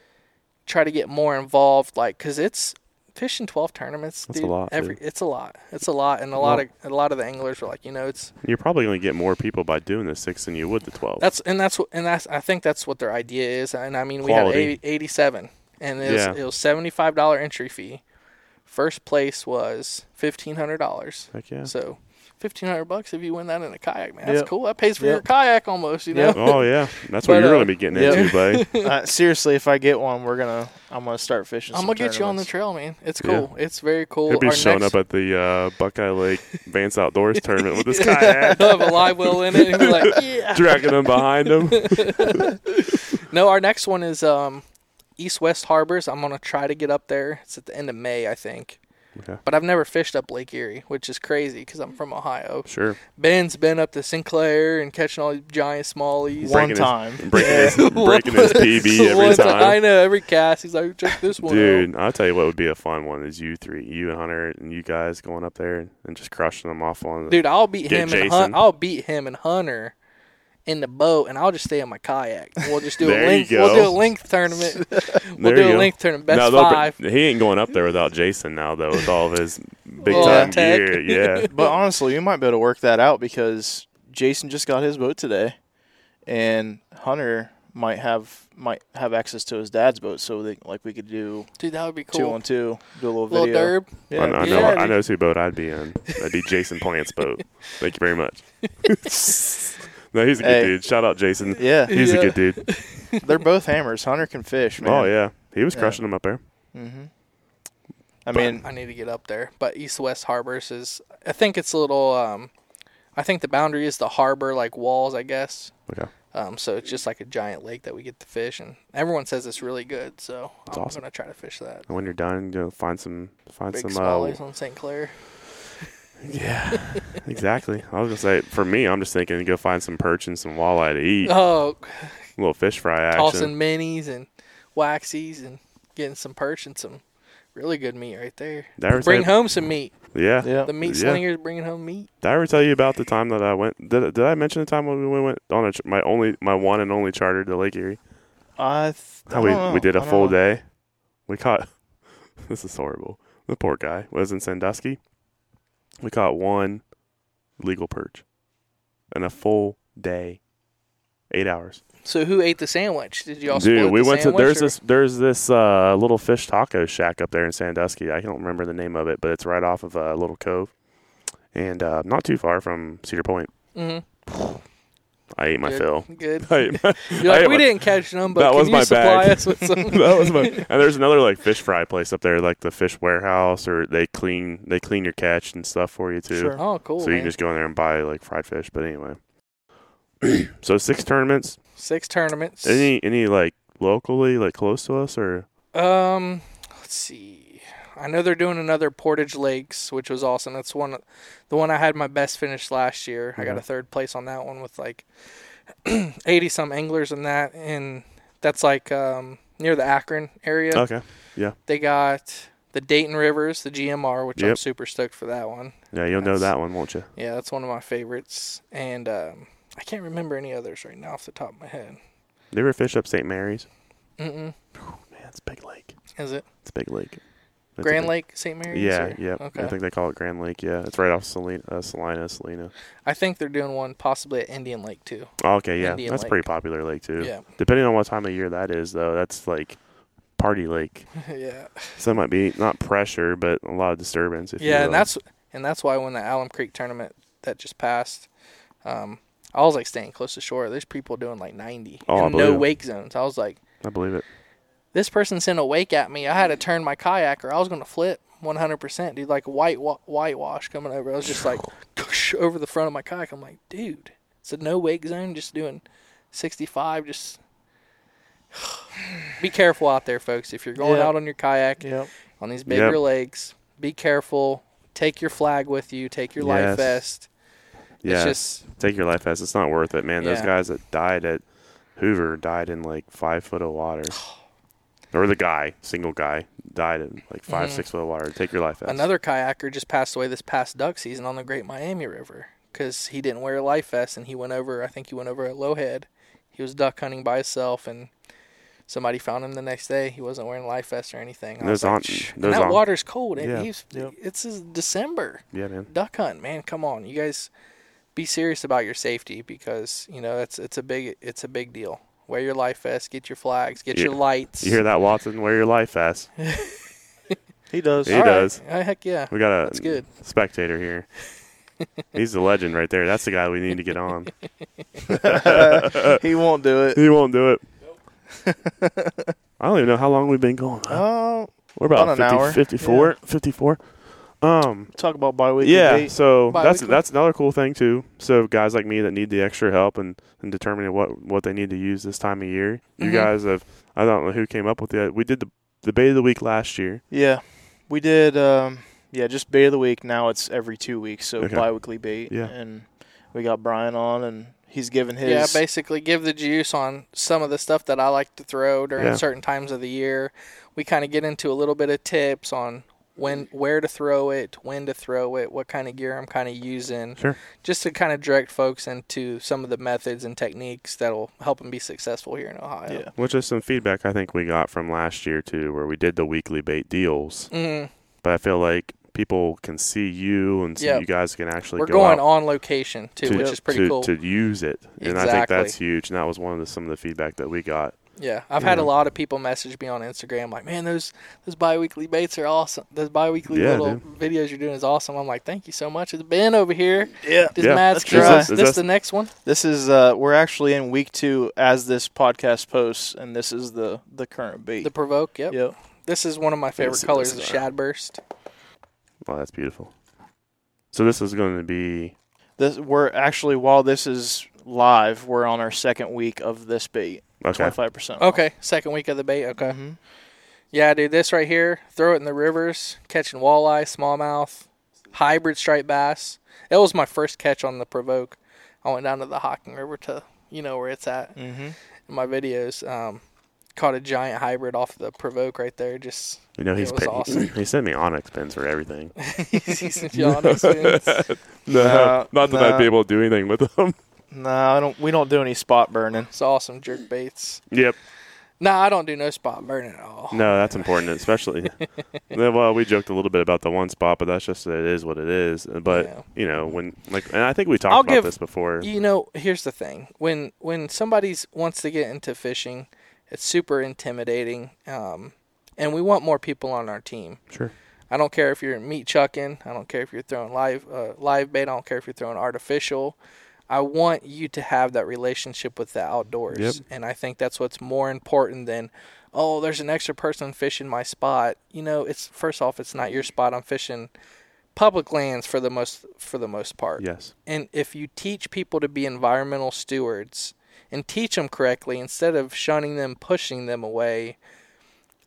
try to get more involved, like, because it's fishing twelve tournaments. That's a dude, lot, Every dude. It's a lot. It's a lot, and a lot Well- of a lot of the anglers were like, you know, it's You're probably going to get more people by doing the six than you would the twelve. that's and that's what and that's I think that's what their idea is. And I mean, we Quality. had eighty, eighty-seven, and it was Yeah. it was seventy-five dollar entry fee. First place was fifteen hundred dollars. Heck yeah. So. Fifteen hundred bucks if you win that in a kayak, man. That's Yep. cool. That pays for Yep. your kayak almost, you know. Yep. Oh yeah, that's But, what you're uh, going to be getting yeah. into, buddy. Uh, seriously, if I get one, we're gonna. I'm gonna start fishing. I'm some gonna get you on the tournaments. trail, man. It's Yeah. cool. It's very cool. He'll be Our showing next- up at the uh, Buckeye Lake Vance Outdoors tournament with his kayak, He'll have a live well in it and be like, yeah. dragging him behind him. No, our next one is um, East West Harbors. I'm gonna try to get up there. It's at the end of May, I think. Okay. But I've never fished up Lake Erie, which is crazy because I'm from Ohio. Sure. Ben's been up to Sinclair and catching all these giant smallies. One Breaking time. his, breaking his, breaking his P B every One time. I know every cast. He's like, check this one out. Dude, I'll tell you what would be a fun one is you three, you and Hunter, and you guys going up there and just crushing them off on the. Dude, I'll beat Get him and Jason. Hun- I'll beat him and Hunter in the boat, and I'll just stay on my kayak. We'll just do There a you length. We'll go. do a length tournament. We'll There do you a go. length tournament. Best Now, they'll br- five. He ain't going up there without Jason now, though, with all of his big Well, time tech. gear. Yeah. But honestly, you might be able to work that out because Jason just got his boat today, and Hunter might have might have access to his dad's boat, so they, like we could do Dude, that would be two cool. on two, do a little Little video. derb. Yeah, I, I yeah, know. I dude. know who boat I'd be in. That'd be Jason Plant's boat. Thank you very much. No, he's a good Hey. dude. Shout out Jason. Yeah, He's Yeah. a good dude. they're both hammers. Hunter can fish, man. Oh yeah, he was Yeah. crushing them up there. Mm-hmm. I But mean, I need to get up there. But East West Harbors is. I think it's a little. Um, I think the boundary is the harbor, like walls, I guess. Okay. Um, so it's just like a giant lake that we get to fish, and everyone says it's really good. So That's I'm awesome. gonna try to fish that. And when you're done, you know, find some, find Big some. Uh, smallies on Saint Clair. yeah, exactly. I was gonna say for me, I'm just thinking to go find some perch and some walleye to eat. Oh, A little fish fry action. tossing minis and waxies and getting some perch and some really good meat right there. Did I ever Bring tell you- home some meat. Yeah. yeah. The meat Yeah. slingers bringing home meat. Did I ever tell you about the time that I went? Did, did I mention the time when we went on a, ch- my only, my one and only charter to Lake Erie? I th- I How we don't know. we did a I don't full know. day. We caught. This is horrible. The poor guy was in Sandusky. We caught one legal perch in a full day, eight hours. So who ate the sandwich? Did you all split Dude, we the went to sandwich, there's or- this there's this uh, little fish taco shack up there in Sandusky. I don't remember the name of it, but it's right off of a little cove, and uh, not too far from Cedar Point. Mhm. I ate my Good. fill. Good. I ate my, You're I like, ate we my- didn't catch them, but that can was you my supply bag. us with some? that was my. And there's another like fish fry place up there, like the Fish Warehouse, or they clean they clean your catch and stuff for you too. Sure. Oh, cool. so you man. can just go in there and buy like fried fish. But anyway, so six tournaments. Six tournaments. Any any like locally like close to us or Um, let's see. I know they're doing another Portage Lakes, which was awesome. That's one, the one I had my best finish last year. Mm-hmm. I got a third place on that one with like eighty some anglers in that, and that's like um, near the Akron area. Okay, yeah. They got the Dayton Rivers, the G M R, which yep. I'm super stoked for that one. Yeah, you'll that's, know that one, won't you? Yeah, that's one of my favorites, and um, I can't remember any others right now off the top of my head. Did you ever fish up Saint Mary's? Mm-mm. Oh, man, it's a big lake. Is it? It's a big lake. It's Grand big, Lake, Saint Mary's? Yeah, or? yeah. Okay. I think they call it Grand Lake, yeah. It's right off Salina, uh, Salina, Salina. I think they're doing one possibly at Indian Lake, too. Oh, okay, yeah. Indian that's a Lake. pretty popular lake, too. Yeah. Depending on what time of year that is, though, that's like party lake. Yeah. So it might be not pressure, but a lot of disturbance. If yeah, you and that's and that's why when the Alum Creek tournament that just passed, um, I was like staying close to shore. There's people doing like ninety oh, and no wake zones. I was like, I believe it. This person sent a wake at me. I had to turn my kayak or I was going to flip one hundred percent, dude. Like white wa- whitewash coming over. I was just like over the front of my kayak. I'm like, dude, it's a no wake zone. Just doing sixty-five. Just be careful out there, folks. If you're going yep. out on your kayak yep. on these bigger yep. lakes, be careful. Take your flag with you. Take your yes. life vest. Yeah, it's just, take your life vest. It's not worth it, man. Yeah. Those guys that died at Hoover died in like five foot of water. Or the guy, single guy, died in like five, mm-hmm. six foot of water. Take your life vest. Another kayaker just passed away this past duck season on the Great Miami River because he didn't wear a life vest, and he went over, I think he went over at Lowhead. He was duck hunting by himself, and somebody found him the next day. He wasn't wearing a life vest or anything. I those was like, on, and those that on, water's cold. And yeah. he's, yep. It's December. Yeah, man. Duck hunt, man. Come on. You guys be serious about your safety because, you know, it's it's a big it's a big deal. Wear your life vest, get your flags, get yeah. your lights. You hear that, Watson? Wear your life vest. He does. He All does. Right. Heck yeah. We got a That's good. spectator here. He's the legend right there. That's the guy we need to get on. He won't do it. He won't do it. I don't even know how long we've been going. Oh, uh, we're about, about an hour. fifty-four. Yeah. fifty-four. Um, talk about bi-weekly yeah, bait. so bi-weekly. that's that's another cool thing too. So guys like me that need the extra help and, and determining what, what they need to use this time of year. You mm-hmm. guys have, I don't know who came up with it. We did the the bait of the week last year. Yeah, we did. Um, yeah, just bait of the week. Now it's every two weeks, so Okay. bi-weekly bait. Yeah, and we got Brian on, and he's given his. Yeah, basically give the juice on some of the stuff that I like to throw during Yeah. certain times of the year. We kind of get into a little bit of tips on when, where to throw it, when to throw it, what kind of gear I'm kind of using. Sure. Just to kind of direct folks into some of the methods and techniques that will help them be successful here in Ohio. Yeah. Which is some feedback I think we got from last year too, where we did the weekly bait deals. Mm-hmm. But I feel like people can see you and see Yep. you guys can actually We're go going out on location too, to, which is pretty to, cool. to use it. And I think Exactly. that's huge. And that was one of the, some of the feedback that we got. Yeah, I've You had know. a lot of people message me on Instagram like, man, those those bi-weekly baits are awesome. Those bi-weekly Yeah, little dude. videos you're doing is awesome. I'm like, thank you so much. It's Ben over here. Yeah. Does Yeah. Matt's That's try. right. Is Is this this- the next one? This is uh, we're actually in week two as this podcast posts, and this is the the current bait. The Provoke, yep. Yep. This is one of my favorite see colors, this the is our- Shadburst. Oh, that's beautiful. So this is going to be This we're actually while this is live, we're on our second week of this bait. okay. Twenty-five percent. Okay, second week of the bait, okay. hmm Yeah, dude, this right here, throw it in the rivers, catching walleye, smallmouth, hybrid striped bass. It was my first catch on the Provoke. I went down to the Hocking River to, you know where it's at hmm in my videos. Um, caught a giant hybrid off the Provoke right there. Just You know, he's it was pa- awesome. he sent me Onyx pins for everything. He's honest, man. No, No, not that no. I'd be able to do anything with them. No, I don't. We don't do any spot burning. It's awesome jerk baits. Yep. Nah, I don't do no spot burning at all. No, that's important, especially. Well, we joked a little bit about the one spot, but that's just it is what it is. But Yeah. you know, when like, and I think we talked I'll about give- this before. You know, here's the thing. When when somebody wants to get into fishing, it's super intimidating. Um, and we want more people on our team. Sure. I don't care if you're meat chucking. I don't care if you're throwing live uh, live bait. I don't care if you're throwing artificial. I want you to have that relationship with the outdoors. Yep. And I think that's what's more important than, oh, there's an extra person fishing my spot. You know, it's first off, it's not your spot. I'm fishing public lands for the most for the most part. Yes. And if you teach people to be environmental stewards and teach them correctly instead of shunning them, pushing them away,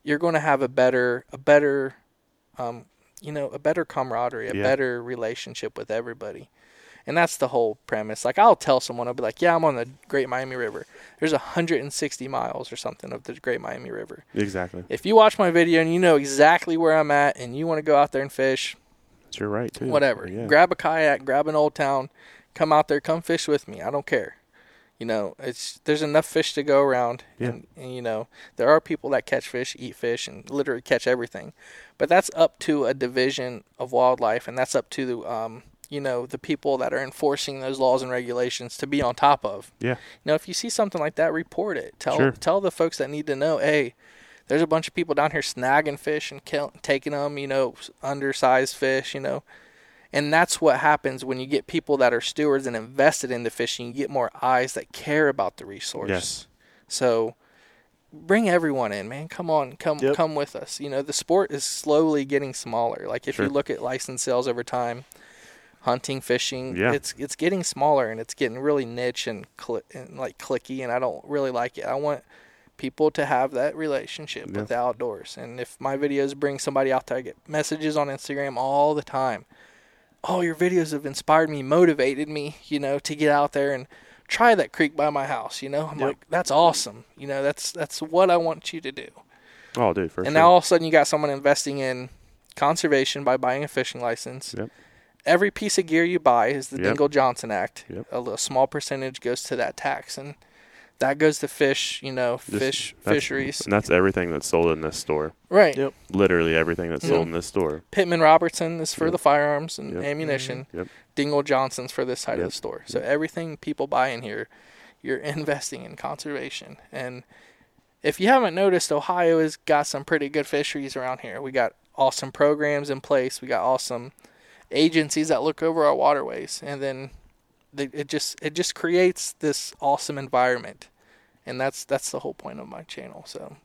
you're going to have a better, a better, um, you know, a better camaraderie, a Yeah. better relationship with everybody. And that's the whole premise. Like, I'll tell someone, I'll be like, yeah, I'm on the Great Miami River. There's one hundred sixty miles or something of the Great Miami River. Exactly. If you watch my video and you know exactly where I'm at and you want to go out there and fish, That's your right, too. whatever. Yeah. Grab a kayak, grab an Old Town, come out there, come fish with me. I don't care. You know, it's there's enough fish to go around. Yeah. And, and, you know, there are people that catch fish, eat fish, and literally catch everything. But that's up to a division of wildlife, and that's up to, um, you know, the people that are enforcing those laws and regulations to be on top of. Yeah. You know, if you see something like that, report it. Tell Sure. tell the folks that need to know, hey, there's a bunch of people down here snagging fish and kill, taking them, you know, undersized fish, you know. And that's what happens when you get people that are stewards and invested in the fishing. You get more eyes that care about the resource. Yes. So bring everyone in, man. Come on, come Yep. come with us. You know, the sport is slowly getting smaller. Like if Sure. you look at license sales over time, hunting, fishing, Yeah. it's it's getting smaller and it's getting really niche and, cli- and like clicky, and I don't really like it. I want people to have that relationship Yeah. with the outdoors. And if my videos bring somebody out there, I get messages on Instagram all the time. Oh, your videos have inspired me, motivated me, you know, to get out there and try that creek by my house, you know. I'm Yep. like, that's awesome. You know, that's that's what I want you to do. Oh, dude, for and sure. now all of a sudden you got someone investing in conservation by buying a fishing license. Yep. Every piece of gear you buy is the Yep. Dingell-Johnson Act. Yep. A little small percentage goes to that tax, and that goes to fish, you know, Just- fish that's- fisheries. And that's everything that's sold in this store. Right. Yep. Literally everything that's sold Yep. in this store. Pittman Robertson is for Yep. the firearms and Yep. ammunition. Yep. Dingell-Johnson's for this side Yep. of the store. So everything people buy in here, you're investing in conservation. And if you haven't noticed, Ohio has got some pretty good fisheries around here. We got awesome programs in place. We got awesome agencies that look over our waterways, and then they, it just it just creates this awesome environment. And that's that's the whole point of my channel. So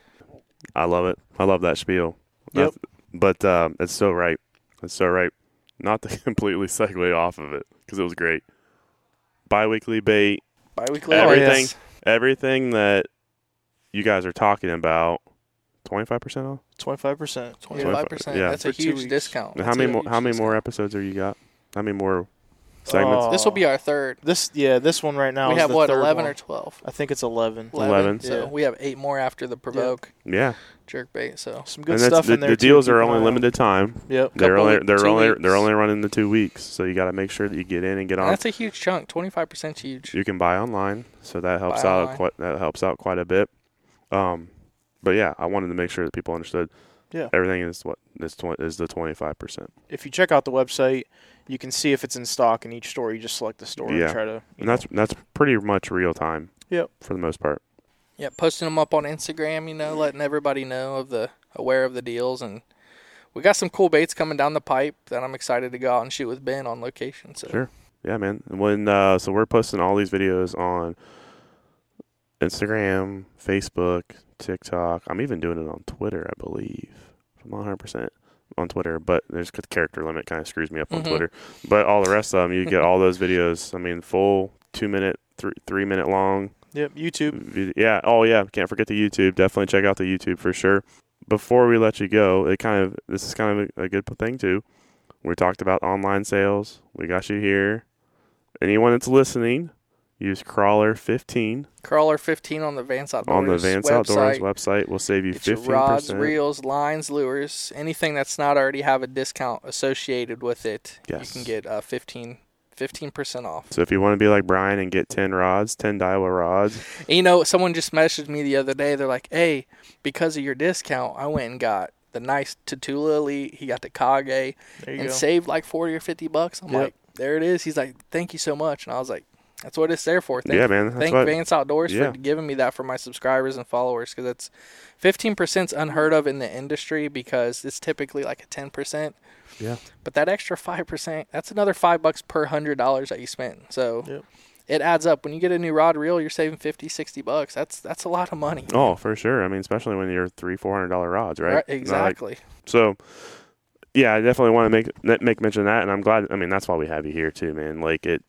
I love it. I love that spiel. Yep. That's- But um, it's so right. It's so right. Not to completely segue off of it, because it was great. Bi-weekly bait, bi-weekly Everything. yes. everything that you guys are talking about, twenty-five percent off? twenty-five percent. twenty-five percent. Yeah. That's a For two huge weeks. discount. How That's many a more, huge how many more discount. episodes are you got? How many more segments? Oh. This will be our third. This yeah, this one right now we is have the what, third eleven one. or twelve? I think it's eleven. eleven. So Yeah. we have eight more after the provoke Yeah. jerkbait. So Some good and that's, stuff the, in there. the too. deals Keep are an only eye on. limited time. Yep. They're Couple- only they're two only weeks. they're only running the two weeks, so you got to make sure that you get in and get and on. that's a huge chunk. twenty-five percent huge. You can buy online, so that helps Buy out online. quite that helps out quite a bit. Um, but yeah, I wanted to make sure that people understood. Yeah. Everything is what is tw- is the twenty-five percent. If you check out the website, you can see if it's in stock in each store. You just select the store Yeah. and try to. you And that's that's pretty much real time. Yep. For the most part. Yeah, posting them up on Instagram, you know, letting everybody know of the aware of the deals, and we got some cool baits coming down the pipe that I'm excited to go out and shoot with Ben on location. So Sure. Yeah, man. And when uh, so we're posting all these videos on Instagram, Facebook, TikTok. I'm even doing it on Twitter, I believe. I'm not one hundred percent on Twitter, but there's the character limit kind of screws me up on Mhm. Twitter. But all the rest of them, you get all those videos. I mean, full two minute, three three minute long. Yep. YouTube. Vid- Yeah. Oh, yeah. Can't forget the YouTube. Definitely check out the YouTube for sure. Before we let you go, it kind of this is kind of a, a good thing too. We talked about online sales. We got you here. Anyone that's listening, use Crawler fifteen Crawler fifteen on the Vance Outdoors on the Vance website. Outdoors website. Will save you Get your fifteen rods, percent. reels, lines, lures, anything that's not already have a discount associated with it. Yes. You can get uh, fifteen percent off. So if you want to be like Brian and get ten rods, ten Daiwa rods, And you know, someone just messaged me the other day. They're like, "Hey, because of your discount, I went and got the nice Tatula Elite. He got the Kage There you and go. saved like forty or fifty bucks." I'm Yep. like, "There it is." He's like, "Thank you so much." And I was like, "That's what it's there for." Thank, yeah, man. That's thank what. Vance Outdoors yeah. for giving me that for my subscribers and followers, because it's fifteen percent unheard of in the industry, because it's typically like a ten percent. Yeah. But that extra five percent, that's another five bucks per hundred dollars that you spent. So Yep. it adds up. When you get a new rod reel, you're saving fifty, sixty bucks. That's that's a lot of money. Oh, for sure. I mean, especially when you're three, four hundred dollar rods, right? Not like- exactly. So, yeah, I definitely want to make make mention of that, and I'm glad. I mean, that's why we have you here too, man. Like it,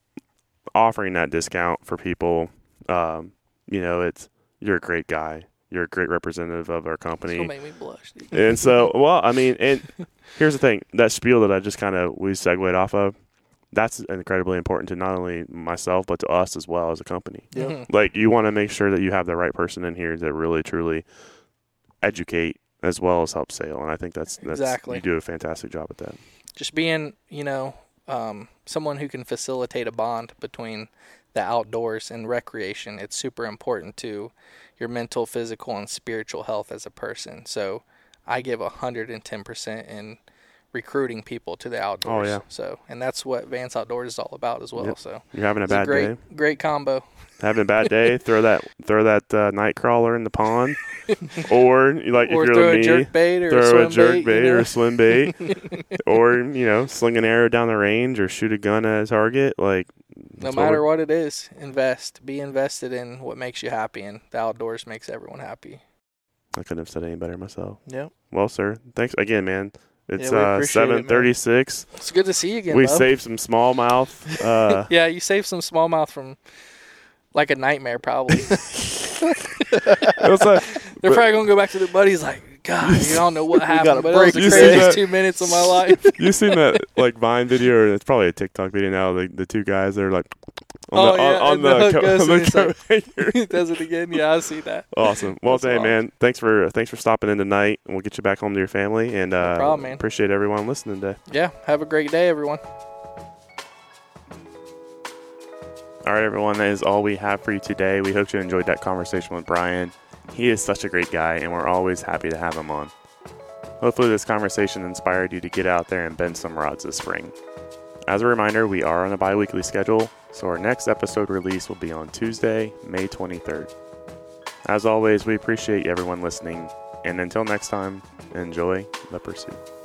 offering that discount for people. Um, you know, it's you're a great guy. you're a great representative of our company. It's gonna make me blush, dude. And so, well, I mean, and here's the thing: that spiel that I just kind of we segued off of, that's incredibly important to not only myself but to us as well as a company. Yep. Mhm. Like, you want to make sure that you have the right person in here that really truly educate as well as help sale, and I think that's, that's Exactly. you do a fantastic job at that. Just being, you know, um, someone who can facilitate a bond between the outdoors and recreation. It's super important to your mental, physical, and spiritual health as a person. So I give one hundred ten percent in recruiting people to the outdoors. Oh, yeah. So, and that's what Vance Outdoors is all about as well. Yep. So You're having a it's bad a great, day, great combo. having a bad day, throw that throw that uh, night crawler in the pond, or like Or if you're throw like a me, jerk bait or a throw swim a jerk bait, bait you or know? a swim bait, or you know, sling an arrow down the range or shoot a gun at a target. Like, No that's matter we're- what it is, invest. Be invested in what makes you happy, and the outdoors makes everyone happy. I couldn't have said any better myself. Yep. Well, sir, thanks again, man. It's Yeah, we uh, appreciate it, man. seven thirty-six. It's good to see you again, We Bo. saved some smallmouth. Uh, Yeah, you saved some smallmouth from like a nightmare, probably. it was like, They're but- probably gonna go back to their buddies like, God, you don't know what got a happened, but that break. was You the see craziest that? two minutes of my life. you seen that like Vine video, or it's probably a TikTok video now. The the two guys that are like on Oh, the yeah, on, on and the, the hook co- goes on and the it's like- coat hanger. He does it again. Yeah, I see that. Awesome. Well, That's hey, wild. man, thanks for thanks for stopping in tonight, and we'll get you back home to your family. And uh, problem, man. appreciate everyone listening today. Yeah, have a great day, everyone. All right, everyone, that is all we have for you today. We hope you enjoyed that conversation with Brian. He is such a great guy, and we're always happy to have him on. Hopefully this conversation inspired you to get out there and bend some rods this spring. As a reminder, we are on a bi-weekly schedule, so our next episode release will be on Tuesday, May twenty-third. As always, we appreciate everyone listening, and until next time, enjoy the pursuit.